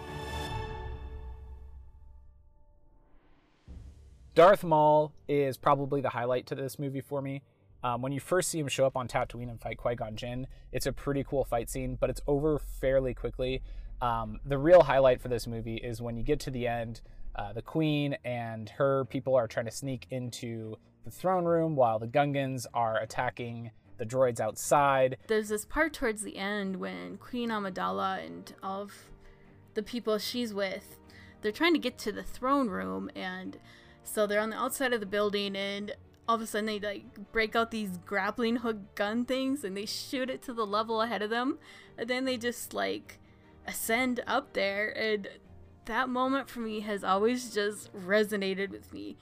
D: Darth Maul is probably the highlight to this movie for me. Um, when you first see him show up on Tatooine and fight Qui-Gon Jinn, it's a pretty cool fight scene, but it's over fairly quickly. Um, the real highlight for this movie is when you get to the end, uh, the Queen and her people are trying to sneak into the throne room while the Gungans are attacking the droids outside.
A: There's this part towards the end when Queen Amidala and all of the people she's with, they're trying to get to the throne room, and so they're on the outside of the building, and all of a sudden they like break out these grappling hook gun things and they shoot it to the level ahead of them, and then they just like ascend up there, and that moment for me has always just resonated with me.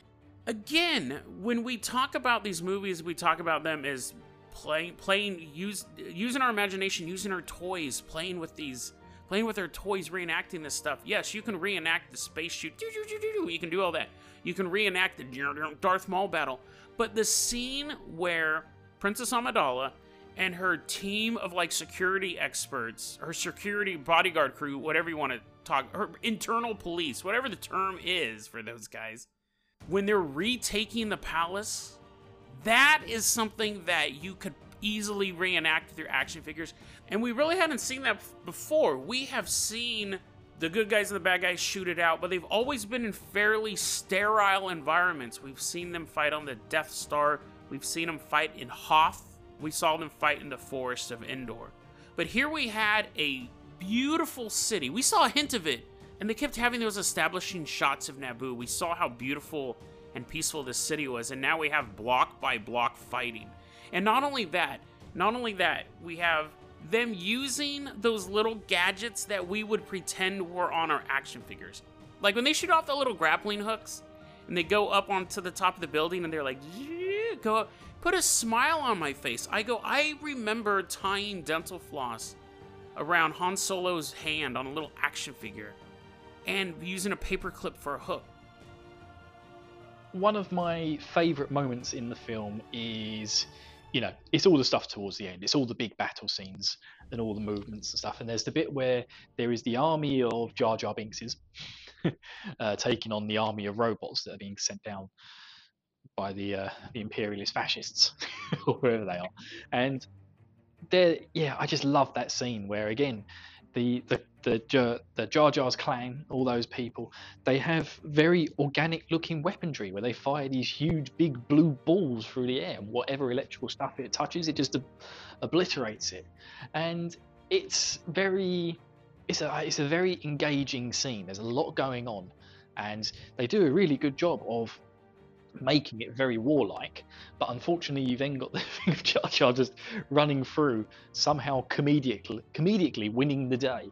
K: Again, when we talk about these movies, we talk about them as playing, playing, use, using our imagination, using our toys, playing with these, playing with our toys, reenacting this stuff. Yes, you can reenact the space shoot. You can do all that. You can reenact the Darth Maul battle. But the scene where Princess Amidala and her team of like security experts, her security bodyguard crew, whatever you want to talk, her internal police, whatever the term is for those guys, when they're retaking the palace, that is something that you could easily reenact with your action figures. And we really hadn't seen that before. We have seen the good guys and the bad guys shoot it out, but they've always been in fairly sterile environments. We've seen them fight on the Death Star. We've seen them fight in Hoth. We saw them fight in the forest of Endor. But here we had a beautiful city. We saw a hint of it, and they kept having those establishing shots of Naboo. We saw how beautiful and peaceful this city was, and now we have block by block fighting. And not only that, not only that, we have them using those little gadgets that we would pretend were on our action figures. Like when they shoot off the little grappling hooks and they go up onto the top of the building and they're like, go up, put a smile on my face. I go, I remember tying dental floss around Han Solo's hand on a little action figure and using a paper clip for a hook.
J: One of my favourite moments in the film is, you know, it's all the stuff towards the end. It's all the big battle scenes and all the movements and stuff. And there's the bit where there is the army of Jar Jar Binkses uh, taking on the army of robots that are being sent down by the uh, the imperialist fascists or wherever they are. And there, yeah, I just love that scene where again, the the the Jar, the Jar Jar's clan, all those people, they have very organic looking weaponry where they fire these huge big blue balls through the air, and whatever electrical stuff it touches, it just ob- obliterates it. And it's very it's a it's a very engaging scene. There's a lot going on, and they do a really good job of making it very warlike. But unfortunately, you then got the thing of Jar Jar just running through, somehow comedically, comedically winning the day.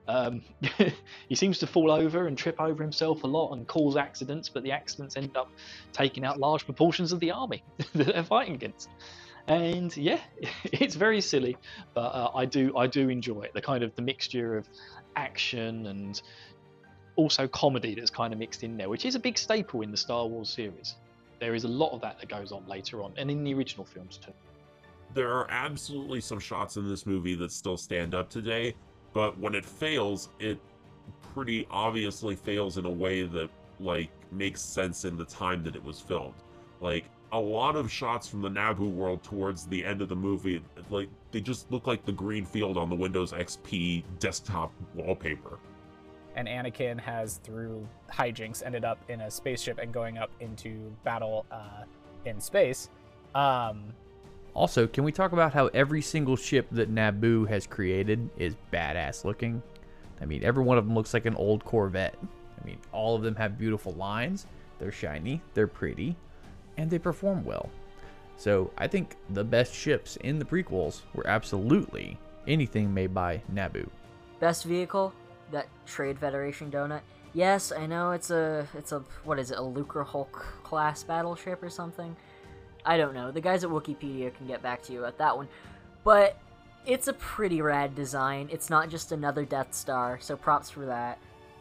J: Um, he seems to fall over and trip over himself a lot and cause accidents, but the accidents end up taking out large proportions of the army that they're fighting against. And yeah, it's very silly, but uh, I do I do enjoy it. The kind of the mixture of action and also comedy that's kind of mixed in there, which is a big staple in the Star Wars series. There is a lot of that that goes on later on, and in the original films too.
L: There are absolutely some shots in this movie that still stand up today, but when it fails, it pretty obviously fails in a way that, like, makes sense in the time that it was filmed. Like, a lot of shots from the Naboo world towards the end of the movie, like, they just look like the green field on the Windows X P desktop wallpaper.
D: And Anakin has, through hijinks, ended up in a spaceship and going up into battle uh, in space. Um,
C: Also, can we talk about how every single ship that Naboo has created is badass looking? I mean, every one of them looks like an old Corvette. I mean, all of them have beautiful lines, they're shiny, they're pretty, and they perform well. So I think the best ships in the prequels were absolutely anything made by Naboo.
H: Best vehicle? That Trade Federation donut? Yes, I know it's a, it's a, what is it, a Lucre Hulk class battleship or something? I don't know. The guys at Wikipedia can get back to you about that one. But it's a pretty rad design. It's not just another Death Star, so props for that.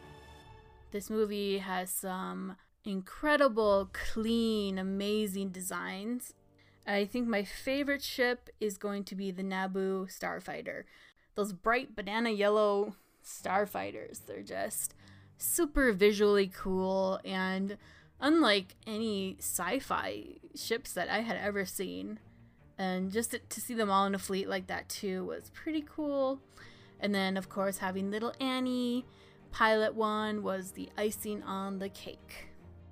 A: This movie has some incredible, clean, amazing designs. I think my favorite ship is going to be the Naboo Starfighter. Those bright banana yellow starfighters, they're just super visually cool and unlike any sci-fi ships that I had ever seen. And just to, to see them all in a fleet like that too was pretty cool. And then of course having little Annie pilot one was the icing on the cake.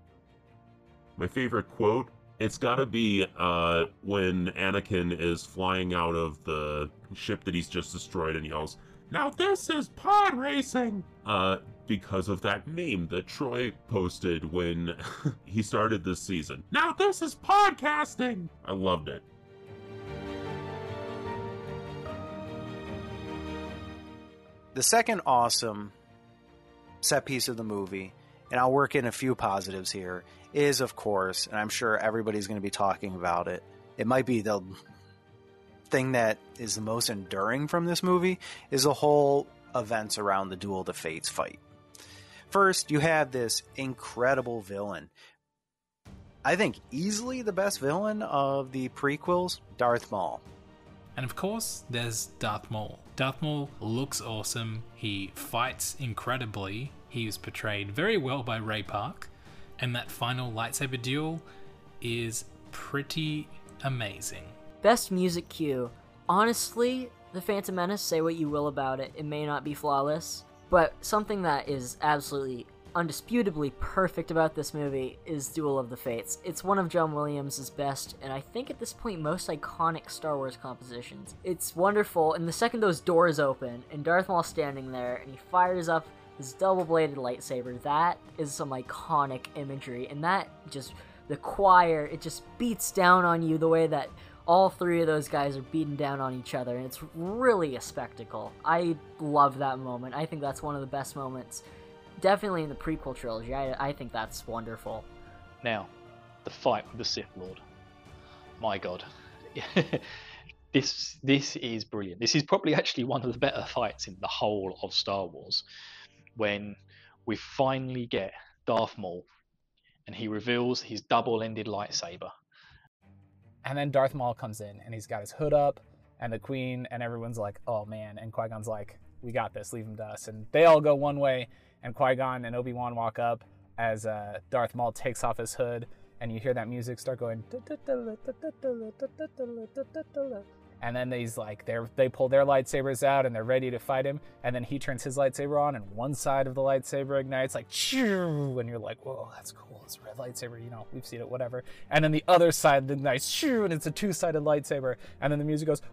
L: My favorite quote, it's gotta be uh, when Anakin is flying out of the ship that he's just destroyed and yells, "Now this is pod racing!" Uh, because of that meme that Troy posted when he started this season. "Now this is podcasting!" I loved it.
B: The second awesome set piece of the movie, and I'll work in a few positives here, is, of course, and I'm sure everybody's going to be talking about it, it might be the thing that is the most enduring from this movie, is the whole events around the Duel of the Fates fight. First, you have this incredible villain. I think easily the best villain of the prequels, Darth Maul.
E: And of course, there's Darth Maul. Darth Maul looks awesome. He fights incredibly. He was portrayed very well by Ray Park. And that final lightsaber duel is pretty amazing.
H: Best music cue. Honestly, The Phantom Menace, say what you will about it, it may not be flawless, but something that is absolutely, undisputably perfect about this movie is Duel of the Fates. It's one of John Williams' best, and I think at this point, most iconic Star Wars compositions. It's wonderful, and the second those doors open, and Darth Maul's standing there, and he fires up his double-bladed lightsaber, that is some iconic imagery, and that just, the choir, it just beats down on you the way that all three of those guys are beating down on each other, and it's really a spectacle. I love that moment. I think that's one of the best moments, definitely in the prequel trilogy. I, I think that's wonderful.
J: Now, the fight with the Sith Lord. My God. this this is brilliant. This is probably actually one of the better fights in the whole of Star Wars, when we finally get Darth Maul, and he reveals his double-ended lightsaber.
D: And then Darth Maul comes in, and he's got his hood up, and the Queen, and everyone's like, "Oh man," and Qui-Gon's like, "We got this, leave him to us." And they all go one way, and Qui-Gon and Obi-Wan walk up as uh, Darth Maul takes off his hood, and you hear that music start going, and then they's like, they they pull their lightsabers out, and they're ready to fight him, and then he turns his lightsaber on, and one side of the lightsaber ignites, like, and you're like, whoa, that's cool, it's a red lightsaber, you know, we've seen it, whatever. And then the other side ignites, and it's a two-sided lightsaber, and then the music goes,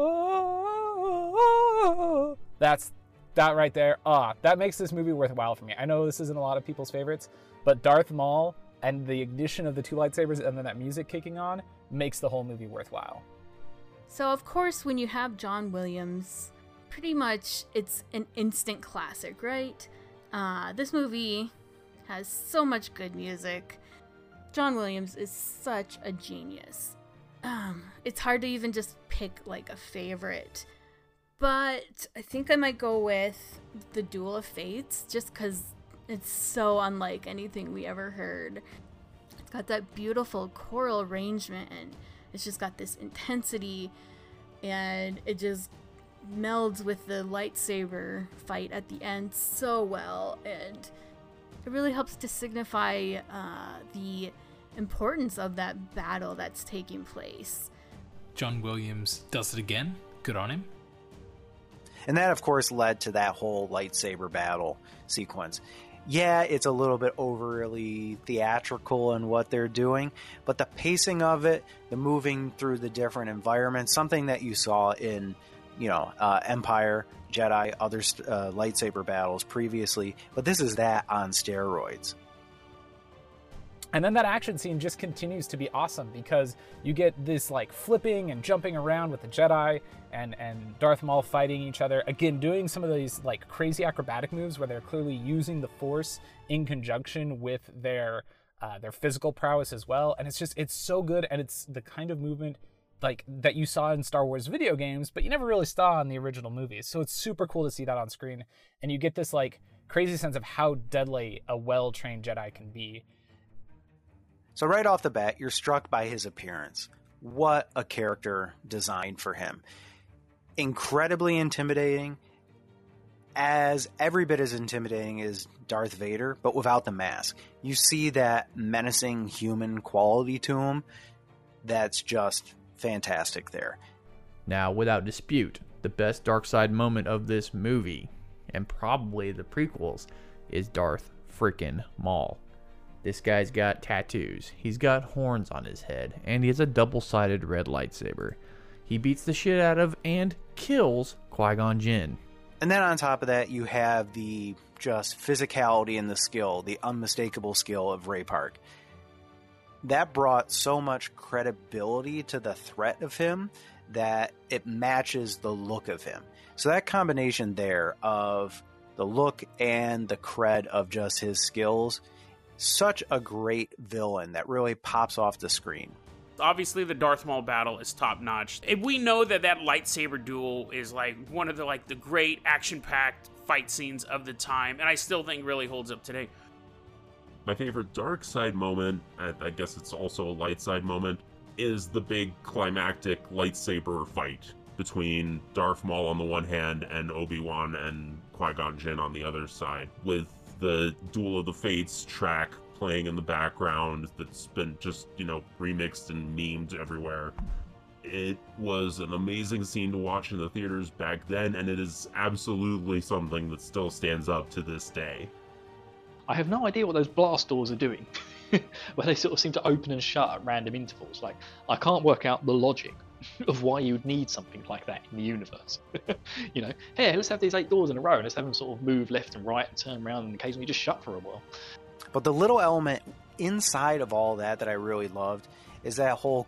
D: oh, that's, that right there, ah, that makes this movie worthwhile for me. I know this isn't a lot of people's favorites, but Darth Maul and the ignition of the two lightsabers and then that music kicking on makes the whole movie worthwhile.
A: So of course, when you have John Williams pretty much, it's an instant classic, right? Uh, this movie has so much good music. John Williams is such a genius. Um, it's hard to even just pick like a favorite, but I think I might go with The Duel of Fates, just because it's so unlike anything we ever heard. It's got that beautiful choral arrangement, and it's just got this intensity, and it just melds with the lightsaber fight at the end so well, and it really helps to signify uh, the importance of that battle that's taking place.
E: John Williams does it again. Good on him.
B: And that, of course, led to that whole lightsaber battle sequence. Yeah, it's a little bit overly theatrical in what they're doing, but the pacing of it, the moving through the different environments, something that you saw in, you know, uh, Empire, Jedi, other uh, lightsaber battles previously, but this is that on steroids.
D: And then that action scene just continues to be awesome because you get this like flipping and jumping around with the Jedi and, and Darth Maul fighting each other. Again, doing some of these like crazy acrobatic moves where they're clearly using the Force in conjunction with their uh, their physical prowess as well. And it's just, it's so good. And it's the kind of movement like that you saw in Star Wars video games, but you never really saw in the original movies. So it's super cool to see that on screen. And you get this like crazy sense of how deadly a well-trained Jedi can be.
B: So right off the bat, you're struck by his appearance. What a character designed for him. Incredibly intimidating, as every bit as intimidating as Darth Vader, but without the mask. You see that menacing human quality to him that's just fantastic there.
C: Now, without dispute, the best dark side moment of this movie, and probably the prequels, is Darth frickin' Maul. This guy's got tattoos, he's got horns on his head, and he has a double-sided red lightsaber. He beats the shit out of and kills Qui-Gon Jinn.
B: And then on top of that, you have the just physicality and the skill, the unmistakable skill of Ray Park. That brought so much credibility to the threat of him that it matches the look of him. So that combination there of the look and the cred of just his skills, such a great villain that really pops off the screen.
K: Obviously, the Darth Maul battle is top notch. We know that that lightsaber duel is like one of the like the great action-packed fight scenes of the time, and I still think really holds up today.
L: My favorite dark side moment, I guess it's also a light side moment, is the big climactic lightsaber fight between Darth Maul on the one hand and Obi-Wan and Qui-Gon Jinn on the other side, with the Duel of the Fates track playing in the background that's been just, you know, remixed and memed everywhere. It was an amazing scene to watch in the theaters back then, and it is absolutely something that still stands up to this day.
J: I have no idea what those blast doors are doing, where they sort of seem to open and shut at random intervals. Like, I can't work out the logic of why you would need something like that in the universe. You know, hey, let's have these eight doors in a row and let's have them sort of move left and right and turn around and occasionally just shut for a while.
B: But the little element inside of all that that I really loved is that whole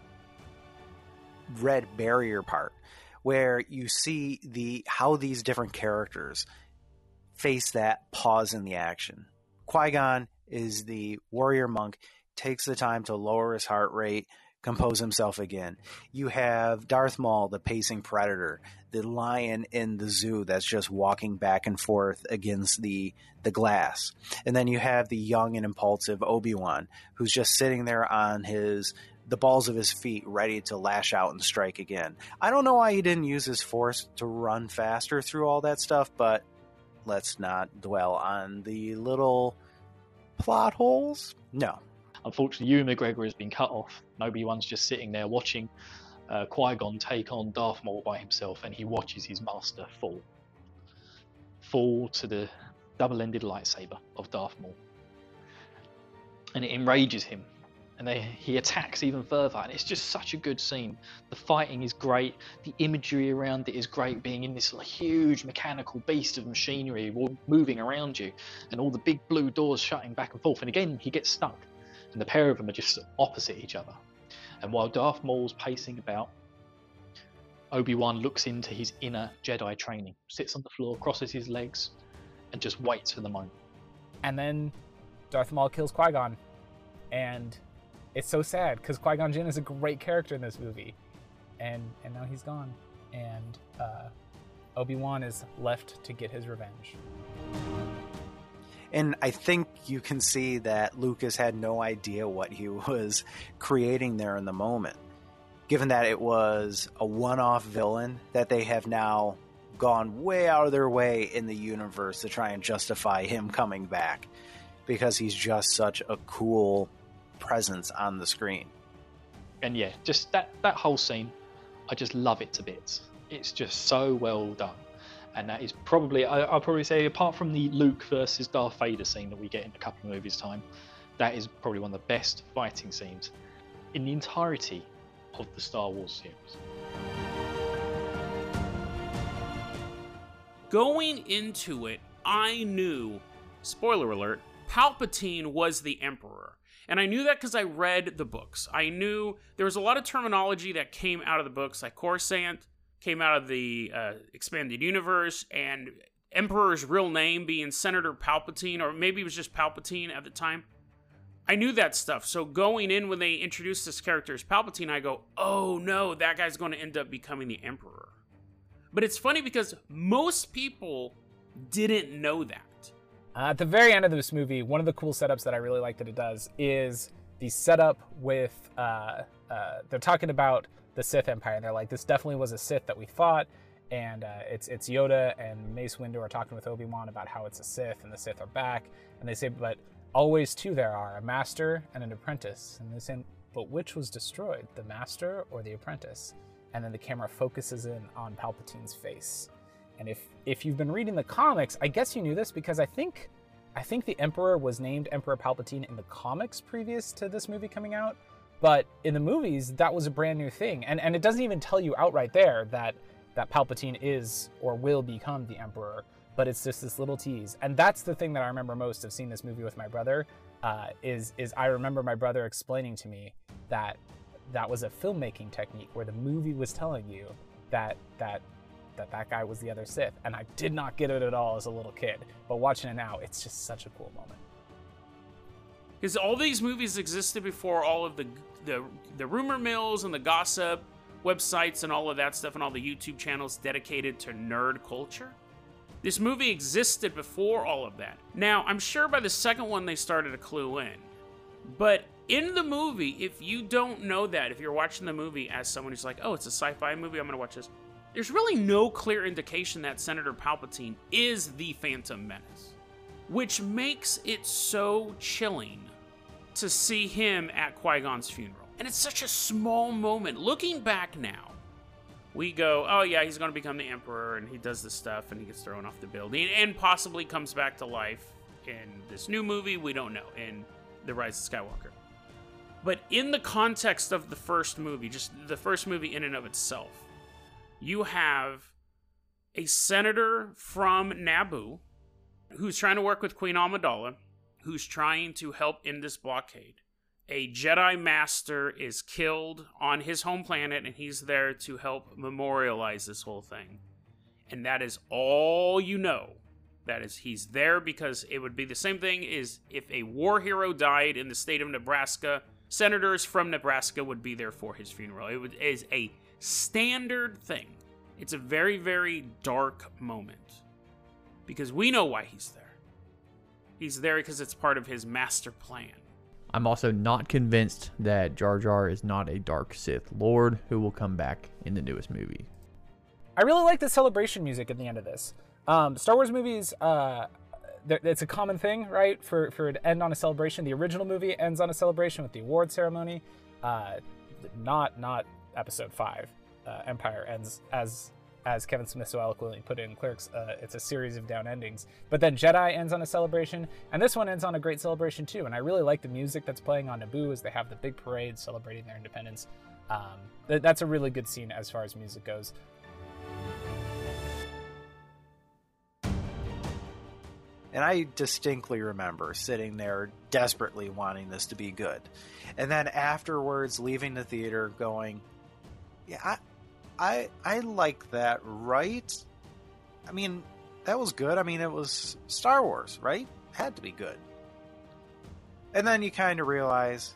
B: red barrier part where you see the how these different characters face that pause in the action. Qui-Gon is the warrior monk, takes the time to lower his heart rate, compose himself again. You have Darth Maul, the pacing predator, the lion in the zoo that's just walking back and forth against the the glass. And then you have the young and impulsive Obi-Wan, who's just sitting there on his the balls of his feet, ready to lash out and strike again. I don't know why he didn't use his force to run faster through all that stuff, but let's not dwell on the little plot holes. No.
J: Unfortunately, Ewan McGregor has been cut off. Obi-Wan's just sitting there watching uh, Qui-Gon take on Darth Maul by himself, and he watches his master fall. Fall to the double-ended lightsaber of Darth Maul. And it enrages him. And they, he attacks even further, and it's just such a good scene. The fighting is great, the imagery around it is great, being in this like, huge mechanical beast of machinery moving around you, and all the big blue doors shutting back and forth. And again, he gets stuck, and the pair of them are just opposite each other. And while Darth Maul's pacing about, Obi-Wan looks into his inner Jedi training, sits on the floor, crosses his legs, and just waits for the moment.
D: And then Darth Maul kills Qui-Gon. And it's so sad, because Qui-Gon Jinn is a great character in this movie. And and now he's gone. And uh, Obi-Wan is left to get his revenge.
B: And I think you can see that Lucas had no idea what he was creating there in the moment, given that it was a one-off villain that they have now gone way out of their way in the universe to try and justify him coming back, because he's just such a cool presence on the screen.
J: And yeah, just that, that whole scene, I just love it to bits. It's just so well done. And that is probably, I, I'll probably say, apart from the Luke versus Darth Vader scene that we get in a couple of movies' time, that is probably one of the best fighting scenes in the entirety of the Star Wars series.
K: Going into it, I knew, spoiler alert, Palpatine was the Emperor. And I knew that because I read the books. I knew there was a lot of terminology that came out of the books, like Coruscant, came out of the uh, expanded universe, and Emperor's real name being Senator Palpatine, or maybe it was just Palpatine at the time. I knew that stuff. So going in, when they introduced this character as Palpatine, I go, oh no, that guy's going to end up becoming the Emperor. But it's funny because most people didn't know that.
D: Uh, at the very end of this movie, one of the cool setups that I really like that it does is the setup with, uh, uh, they're talking about the Sith Empire, and they're like, this definitely was a Sith that we fought, and uh, it's it's Yoda and Mace Windu are talking with Obi-Wan about how it's a Sith, and the Sith are back, and they say, but always two there are, a master and an apprentice, and they say, but which was destroyed, the master or the apprentice? And then the camera focuses in on Palpatine's face. And if if you've been reading the comics, I guess you knew this, because I think I think the Emperor was named Emperor Palpatine in the comics previous to this movie coming out. But in the movies, that was a brand new thing. And and it doesn't even tell you outright there that, that Palpatine is or will become the Emperor. But it's just this little tease. And that's the thing that I remember most of seeing this movie with my brother, uh, is, is I remember my brother explaining to me that that was a filmmaking technique where the movie was telling you that that that, that guy was the other Sith. And I did not get it at all as a little kid. But watching it now, it's just such a cool moment.
K: Because all these movies existed before all of the, the the rumor mills and the gossip websites and all of that stuff, and all the YouTube channels dedicated to nerd culture. This movie existed before all of that. Now, I'm sure by the second one they started to clue in. But in the movie, if you don't know that, if you're watching the movie as someone who's like, oh, it's a sci-fi movie, I'm going to watch this, there's really no clear indication that Senator Palpatine is the Phantom Menace, which makes it so chilling to see him at Qui-Gon's funeral. And it's such a small moment. Looking back now, we go, oh yeah, he's going to become the Emperor, and he does this stuff, and he gets thrown off the building, and possibly comes back to life in this new movie, we don't know, in The Rise of Skywalker. But in the context of the first movie, just the first movie in and of itself, you have a senator from Naboo who's trying to work with Queen Amidala, who's trying to help end this blockade. A Jedi Master is killed on his home planet, and he's there to help memorialize this whole thing. And that is all you know. That is, he's there because it would be the same thing as if a war hero died in the state of Nebraska. Senators from Nebraska would be there for his funeral. It would, is a standard thing. It's a very, very dark moment. Because we know why he's there. He's there because it's part of his master plan.
C: I'm also not convinced that Jar Jar is not a dark Sith Lord who will come back in the newest movie.
D: I really like the celebration music at the end of this. Um, Star Wars movies, uh, it's a common thing, right? For, for it to end on a celebration. The original movie ends on a celebration with the award ceremony. Uh, not not Episode five. Uh, Empire ends as as Kevin Smith so eloquently put it in Clerks, uh, it's a series of down endings. But then Jedi ends on a celebration, and this one ends on a great celebration too. And I really like the music that's playing on Naboo as they have the big parade celebrating their independence. Um, th- that's a really good scene as far as music goes.
B: And I distinctly remember sitting there desperately wanting this to be good. And then afterwards leaving the theater going, yeah, I, I I like that, right? I mean, that was good. I mean, it was Star Wars, right? Had to be good. And then you kind of realize,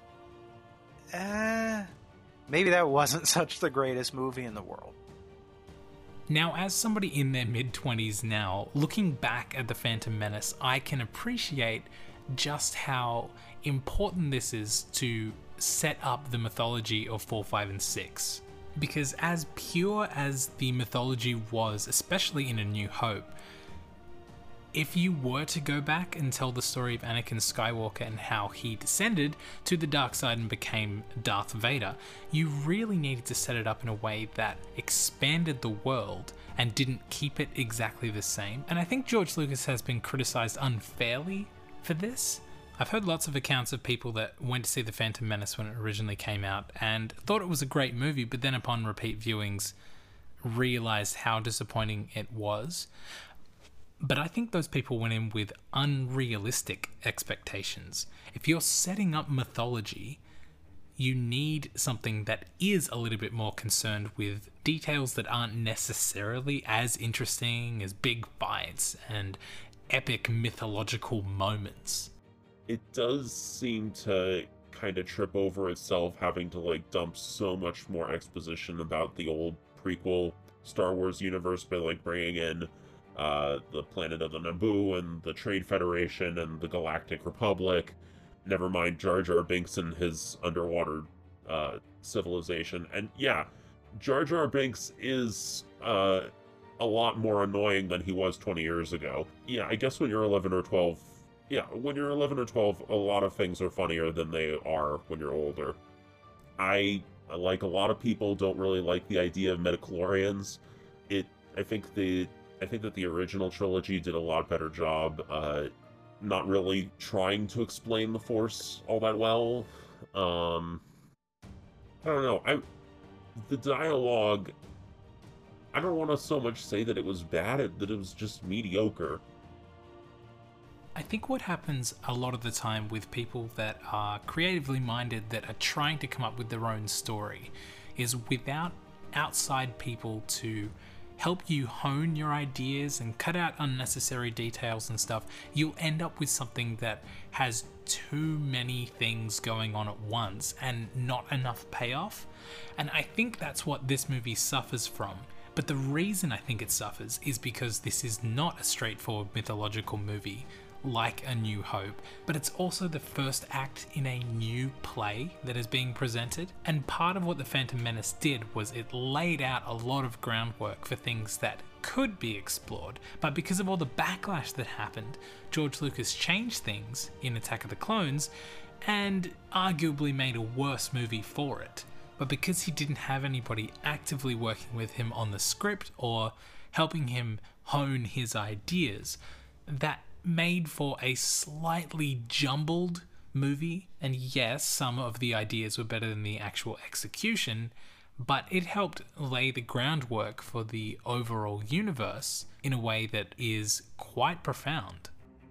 B: eh, maybe that wasn't such the greatest movie in the world.
E: Now, as somebody in their mid-twenties now, looking back at The Phantom Menace, I can appreciate just how important this is to set up the mythology of four, five, and six. Because as pure as the mythology was, especially in A New Hope, if you were to go back and tell the story of Anakin Skywalker and how he descended to the dark side and became Darth Vader, you really needed to set it up in a way that expanded the world and didn't keep it exactly the same. And I think George Lucas has been criticized unfairly for this. I've heard lots of accounts of people that went to see The Phantom Menace when it originally came out and thought it was a great movie, but then upon repeat viewings realized how disappointing it was. But I think those people went in with unrealistic expectations. If you're setting up mythology, you need something that is a little bit more concerned with details that aren't necessarily as interesting as big fights and epic mythological moments.
L: It does seem to kind of trip over itself, having to like dump so much more exposition about the old prequel Star Wars universe by like bringing in uh, the planet of the Naboo and the Trade Federation and the Galactic Republic. Never mind Jar Jar Binks and his underwater uh, civilization. And yeah, Jar Jar Binks is uh, a lot more annoying than he was twenty years ago. Yeah, I guess when you're eleven or twelve, yeah, when you're eleven or twelve, a lot of things are funnier than they are when you're older. I, like a lot of people, don't really like the idea of midichlorians. It, I think the, I think that the original trilogy did a lot better job, uh, not really trying to explain the Force all that well. Um, I don't know. I, the dialogue, I don't want to so much say that it was bad, that it was just mediocre.
E: I think what happens a lot of the time with people that are creatively minded, that are trying to come up with their own story, is without outside people to help you hone your ideas and cut out unnecessary details and stuff, you'll end up with something that has too many things going on at once and not enough payoff. And I think that's what this movie suffers from. But the reason I think it suffers is because this is not a straightforward mythological movie like A New Hope, but it's also the first act in a new play that is being presented. And part of what The Phantom Menace did was it laid out a lot of groundwork for things that could be explored, but because of all the backlash that happened, George Lucas changed things in Attack of the Clones and arguably made a worse movie for it. But because he didn't have anybody actively working with him on the script or helping him hone his ideas, that made for a slightly jumbled movie. And yes, some of the ideas were better than the actual execution, but it helped lay the groundwork for the overall universe in a way that is quite profound.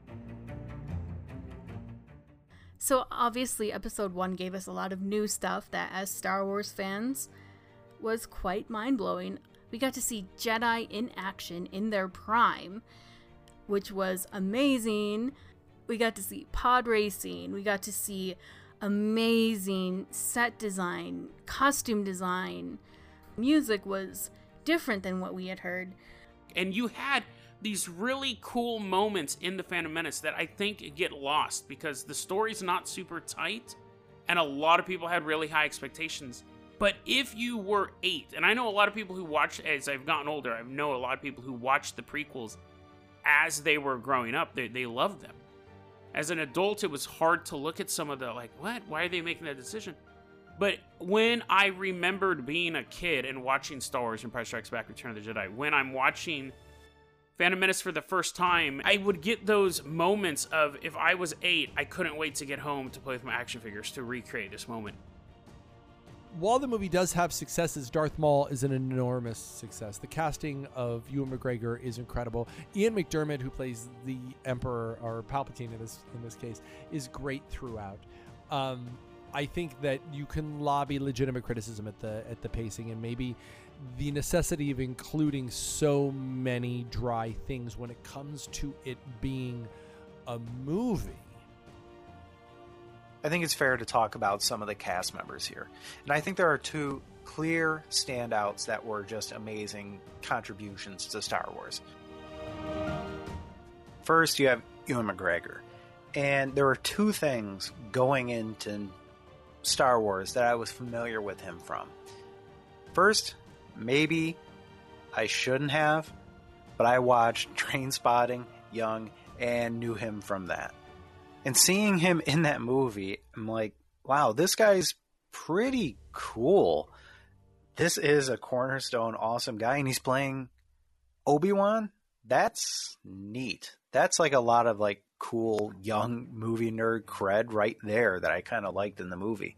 A: So obviously episode one gave us a lot of new stuff that, as Star Wars fans, was quite mind-blowing. We got to see Jedi in action in their prime, which was amazing. We got to see pod racing. We got to see amazing set design, costume design. Music was different than what we had heard.
K: And you had these really cool moments in The Phantom Menace that I think get lost because the story's not super tight and a lot of people had really high expectations. But if you were eight, and I know a lot of people who watched, as I've gotten older, I know a lot of people who watched the prequels as they were growing up, they, they loved them. As an adult, it was hard to look at some of the, like, what? Why are they making that decision? But when I remembered being a kid and watching Star Wars Empire Strikes Back, Return of the Jedi, when I'm watching Phantom Menace for the first time, I would get those moments of, if I was eight, I couldn't wait to get home to play with my action figures to recreate this moment.
I: While the movie does have successes, Darth Maul is an enormous success. The casting of Ewan McGregor is incredible. Ian McDiarmid, who plays the Emperor, or Palpatine in this in this case, is great throughout. Um, I think that you can lobby legitimate criticism at the at the pacing and maybe the necessity of including so many dry things when it comes to it being a movie.
B: I think it's fair to talk about some of the cast members here. And I think there are two clear standouts that were just amazing contributions to Star Wars. First, you have Ewan McGregor. And there were two things going into Star Wars that I was familiar with him from. First, maybe I shouldn't have, but I watched Trainspotting, Young, and knew him from that. And seeing him in that movie, I'm like, wow, this guy's pretty cool. This is a cornerstone, awesome guy, and he's playing Obi-Wan. That's neat. That's like a lot of like cool young movie nerd cred right there that I kind of liked in the movie.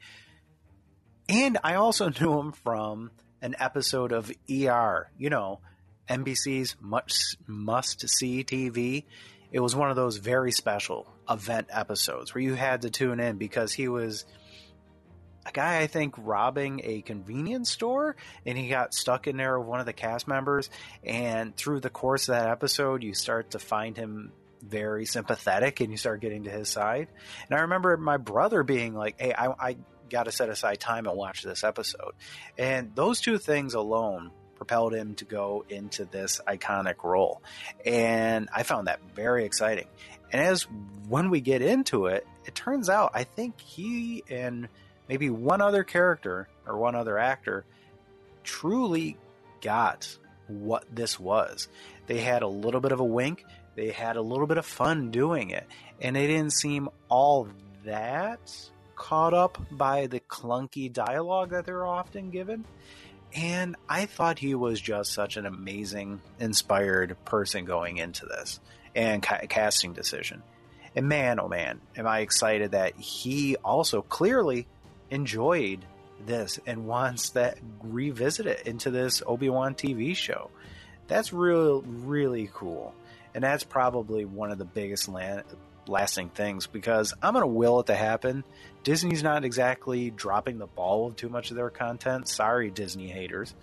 B: And I also knew him from an episode of E R, you know, N B C's much must-see T V. It was one of those very special event episodes where you had to tune in because he was a guy, I think, robbing a convenience store, and he got stuck in there with one of the cast members. And through the course of that episode, you start to find him very sympathetic and you start getting to his side. And I remember my brother being like, hey, I, I got to set aside time and watch this episode. And those two things alone propelled him to go into this iconic role. And I found that very exciting. And as when we get into it, it turns out I think he and maybe one other character or one other actor truly got what this was. They had a little bit of a wink. They had a little bit of fun doing it. And they didn't seem all that caught up by the clunky dialogue that they're often given. And I thought he was just such an amazing, inspired person going into this and ca- casting decision. And man, oh man, am I excited that he also clearly enjoyed this and wants that revisit it into this Obi-Wan T V show. That's real, really cool. And that's probably one of the biggest la- lasting things because I'm going to will it to happen. Disney's not exactly dropping the ball with too much of their content. Sorry, Disney haters.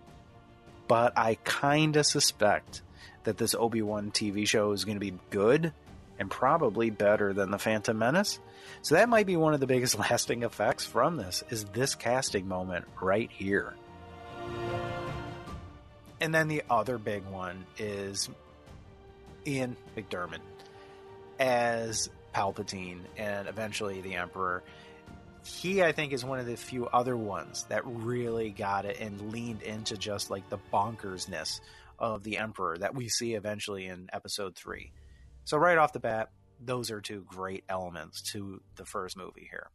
B: But I kind of suspect that this Obi-Wan T V show is going to be good and probably better than The Phantom Menace. So that might be one of the biggest lasting effects from this, is this casting moment right here. And then the other big one is Ian McDiarmid as Palpatine and eventually the Emperor. He, I think, is one of the few other ones that really got it and leaned into just like the bonkersness of the Emperor that we see eventually in episode three. So right off the bat, those are two great elements to the first movie here.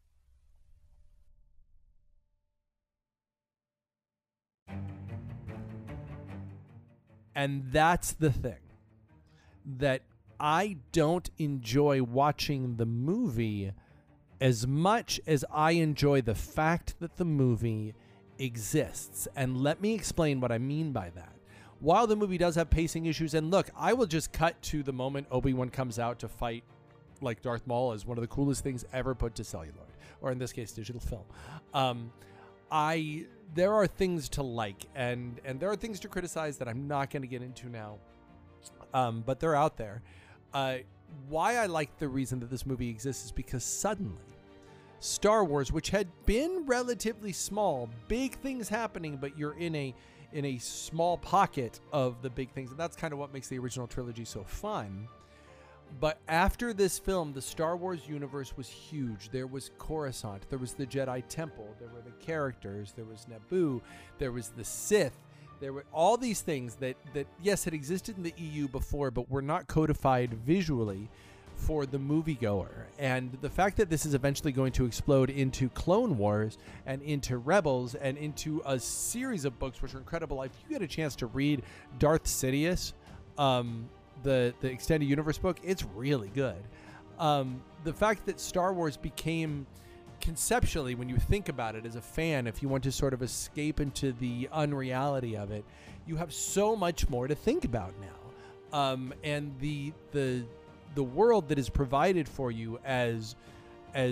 I: And that's the thing, that I don't enjoy watching the movie as much as I enjoy the fact that the movie exists. And let me explain what I mean by that. While the movie does have pacing issues, and look, I will just cut to the moment Obi-Wan comes out to fight like Darth Maul as one of the coolest things ever put to celluloid, or in this case, digital film. Um, I there are things to like, and and there are things to criticize that I'm not going to get into now, um, but they're out there. Uh, why I like the reason that this movie exists is because suddenly Star Wars, which had been relatively small, big things happening, but you're in a in a small pocket of the big things, and that's kind of what makes the original trilogy so fun. But after this film, the Star Wars universe was huge. There was Coruscant, there was the Jedi Temple, there were the characters, there was Naboo, there was the Sith, there were all these things that, that yes, had existed in the E U before, but were not codified visually for the moviegoer. And the fact that this is eventually going to explode into Clone Wars and into Rebels and into a series of books which are incredible. If you get a chance to read Darth Sidious, um, the, the Extended Universe book, it's really good. Um, the fact that Star Wars became, conceptually, when you think about it as a fan, if you want to sort of escape into the unreality of it, you have so much more to think about now. Um, and the the the world that is provided for you as as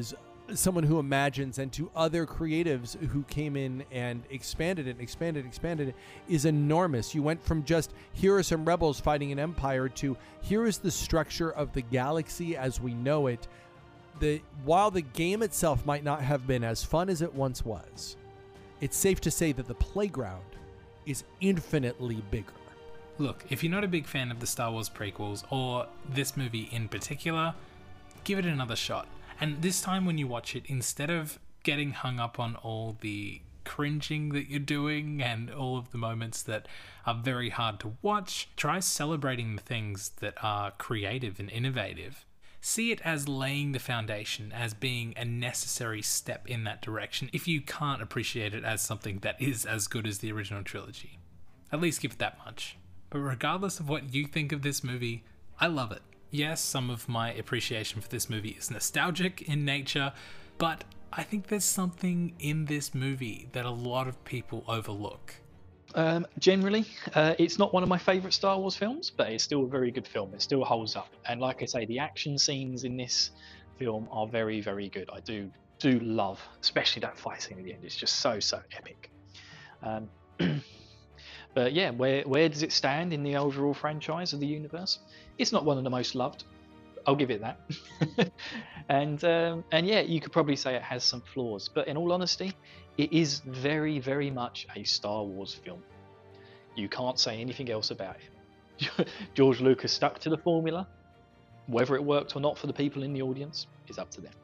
I: someone who imagines, and to other creatives who came in and expanded it, expanded, expanded it, is enormous. You went from just, here are some rebels fighting an empire, to here is the structure of the galaxy as we know it. The, while the game itself might not have been as fun as it once was, it's safe to say that the playground is infinitely bigger.
E: Look, if you're not a big fan of the Star Wars prequels, or this movie in particular, give it another shot. And this time when you watch it, instead of getting hung up on all the cringing that you're doing and all of the moments that are very hard to watch, try celebrating the things that are creative and innovative. See it as laying the foundation, as being a necessary step in that direction, if you can't appreciate it as something that is as good as the original trilogy. At least give it that much. But regardless of what you think of this movie, I love it. Yes, some of my appreciation for this movie is nostalgic in nature, but I think there's something in this movie that a lot of people overlook.
J: Um, generally, uh, it's not one of my favourite Star Wars films, but it's still a very good film. It still holds up. And like I say, the action scenes in this film are very, very good. I do do love, especially that fight scene at the end. It's just so, so epic. Um, but yeah, where, where does it stand in the overall franchise of the universe? It's not one of the most loved. I'll give it that. and um, and yeah, you could probably say it has some flaws. But in all honesty, it is very, very much a Star Wars film. You can't say anything else about it. George Lucas stuck to the formula. Whether it worked or not for the people in the audience is up to them.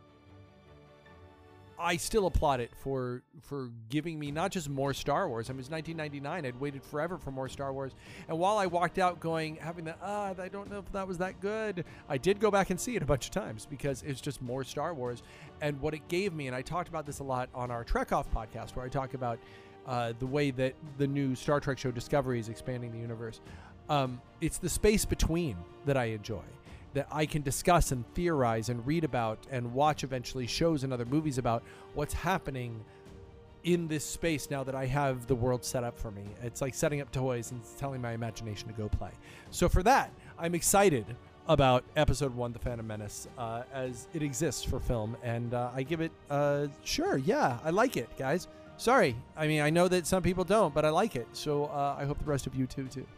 I: I still applaud it for for giving me not just more Star Wars. I mean, it was nineteen ninety-nine. I'd waited forever for more Star Wars. And while I walked out going, having that, ah, I don't know if that was that good, I did go back and see it a bunch of times because it's just more Star Wars. And what it gave me, and I talked about this a lot on our Trek Off podcast, where I talk about uh, the way that the new Star Trek show Discovery is expanding the universe. Um, it's the space between that I enjoy, that I can discuss and theorize and read about and watch eventually shows and other movies about what's happening in this space now that I have the world set up for me. It's like setting up toys and telling my imagination to go play. So for that, I'm excited about Episode one, The Phantom Menace, uh, as it exists for film. And uh, I give it, uh, sure, yeah, I like it, guys. Sorry. I mean, I know that some people don't, but I like it. So uh, I hope the rest of you too, too.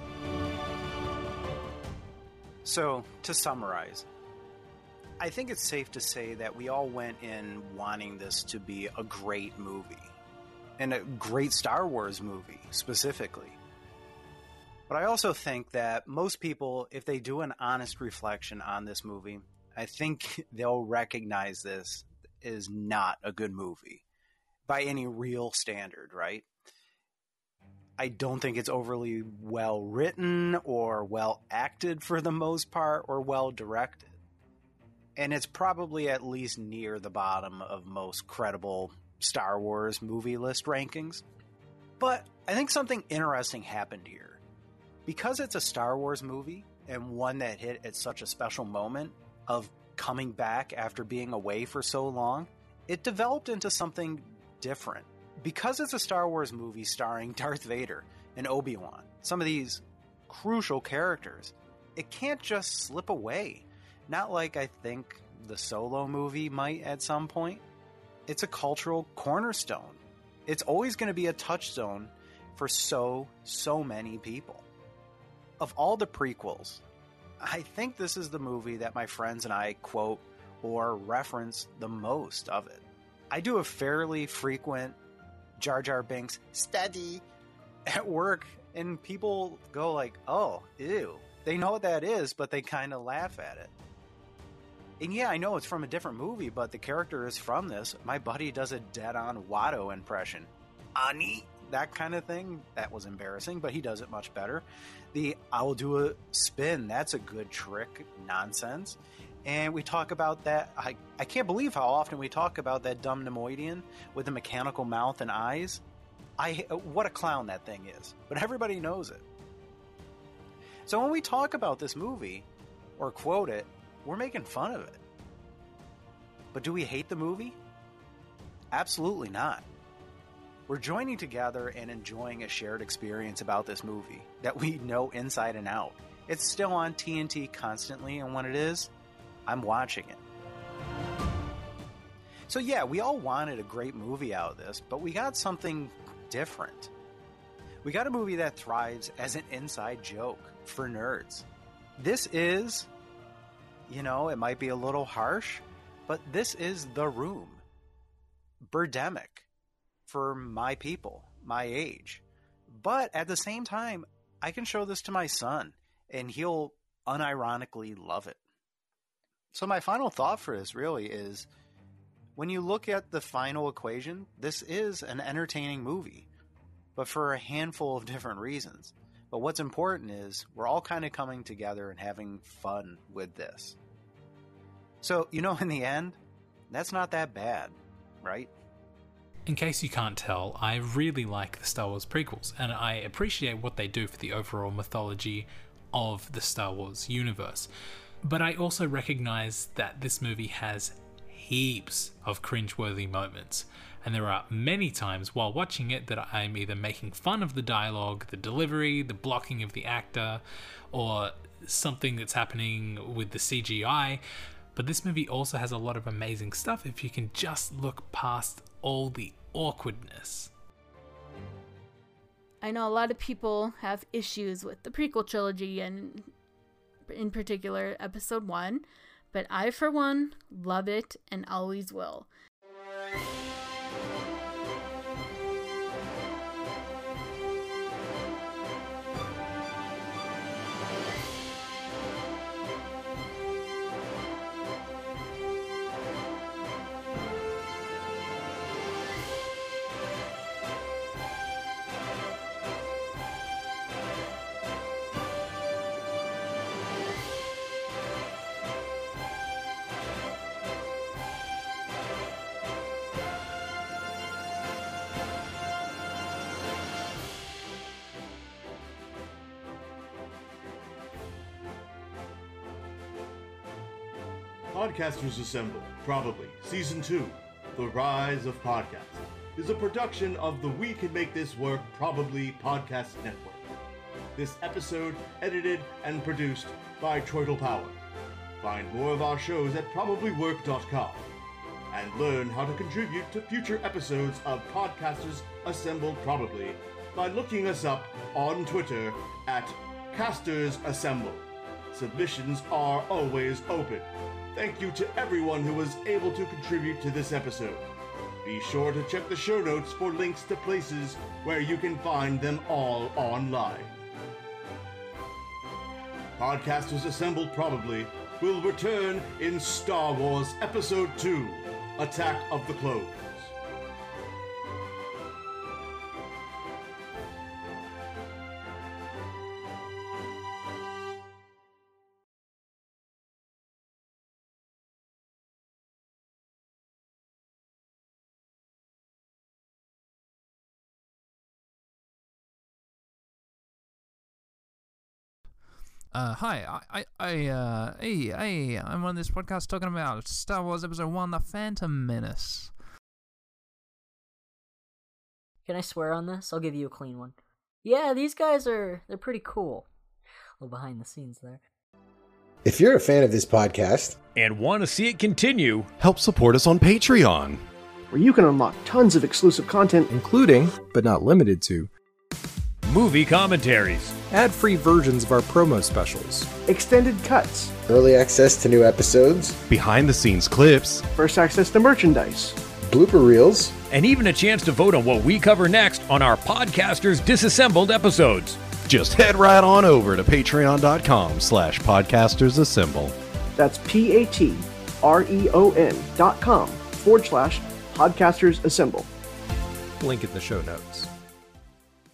B: So, to summarize, I think it's safe to say that we all went in wanting this to be a great movie, and a great Star Wars movie, specifically. But I also think that most people, if they do an honest reflection on this movie, I think they'll recognize this is not a good movie, by any real standard, right? I don't think it's overly well written or well acted for the most part, or well directed. And it's probably at least near the bottom of most credible Star Wars movie list rankings. But I think something interesting happened here. Because it's a Star Wars movie, and one that hit at such a special moment of coming back after being away for so long, it developed into something different. Because it's a Star Wars movie starring Darth Vader and Obi-Wan, some of these crucial characters, it can't just slip away. Not like I think the Solo movie might at some point. It's a cultural cornerstone. It's always going to be a touchstone for so, so many people. Of all the prequels, I think this is the movie that my friends and I quote or reference the most of it. I do a fairly frequent Jar Jar Binks study at work, and people go like, oh, ew. They know what that is, but they kind of laugh at it. And yeah, I know it's from a different movie, but the character is from this. My buddy does a dead-on Watto impression. Ani, that kind of thing. That was embarrassing, but he does it much better. The I'll do a spin, that's a good trick nonsense. And we talk about that. I, I can't believe how often we talk about that dumb Nemoidian with the mechanical mouth and eyes. I what a clown that thing is. But everybody knows it. So when we talk about this movie, or quote it, we're making fun of it. But do we hate the movie? Absolutely not. We're joining together and enjoying a shared experience about this movie that we know inside and out. It's still on T N T constantly, and when it is, I'm watching it. So yeah, we all wanted a great movie out of this, but we got something different. We got a movie that thrives as an inside joke for nerds. This is, you know, it might be a little harsh, but this is The Room. Birdemic for my people, my age. But at the same time, I can show this to my son, and he'll unironically love it. So my final thought for this really is, when you look at the final equation, this is an entertaining movie, but for a handful of different reasons. But what's important is we're all kind of coming together and having fun with this. So, you know, in the end, that's not that bad, right?
E: In case you can't tell, I really like the Star Wars prequels, and I appreciate what they do for the overall mythology of the Star Wars universe. But I also recognize that this movie has heaps of cringeworthy moments, and there are many times while watching it that I'm either making fun of the dialogue, the delivery, the blocking of the actor, or something that's happening with the C G I. But this movie also has a lot of amazing stuff if you can just look past all the awkwardness.
A: I know a lot of people have issues with the prequel trilogy, and in particular episode one, but I for one love it and always will.
M: Podcasters Assemble, Probably, Season two, The Rise of Podcast, is a production of the We Can Make This Work Probably Podcast Network. This episode edited and produced by Troidal Power. Find more of our shows at probably work dot com and learn how to contribute to future episodes of Podcasters Assemble Probably by looking us up on Twitter at Casters Assemble. Submissions are always open. Thank you to everyone who was able to contribute to this episode. Be sure to check the show notes for links to places where you can find them all online. Podcasters Assembled Probably will return in Star Wars Episode two, Attack of the Clones.
G: Uh, hi, I, I, I, uh, hey, hey, I'm on this podcast talking about Star Wars Episode one, The Phantom Menace.
H: Can I swear on this? I'll give you a clean one. Yeah, these guys are, they're pretty cool. A little behind the scenes there.
N: If you're a fan of this podcast
O: and want to see it continue,
P: help support us on Patreon,
Q: where you can unlock tons of exclusive content,
P: including, but not limited to,
O: movie commentaries,
P: ad-free versions of our promo specials,
Q: extended cuts,
N: early access to new episodes,
P: behind-the-scenes clips,
Q: first access to merchandise,
N: blooper reels,
O: and even a chance to vote on what we cover next on our Podcasters Disassembled episodes.
P: Just head right on over to patreon.com slash podcastersassemble.
Q: That's P-A-T-R-E-O-N dot com forward slash podcasters assemble.
P: Link in the show notes.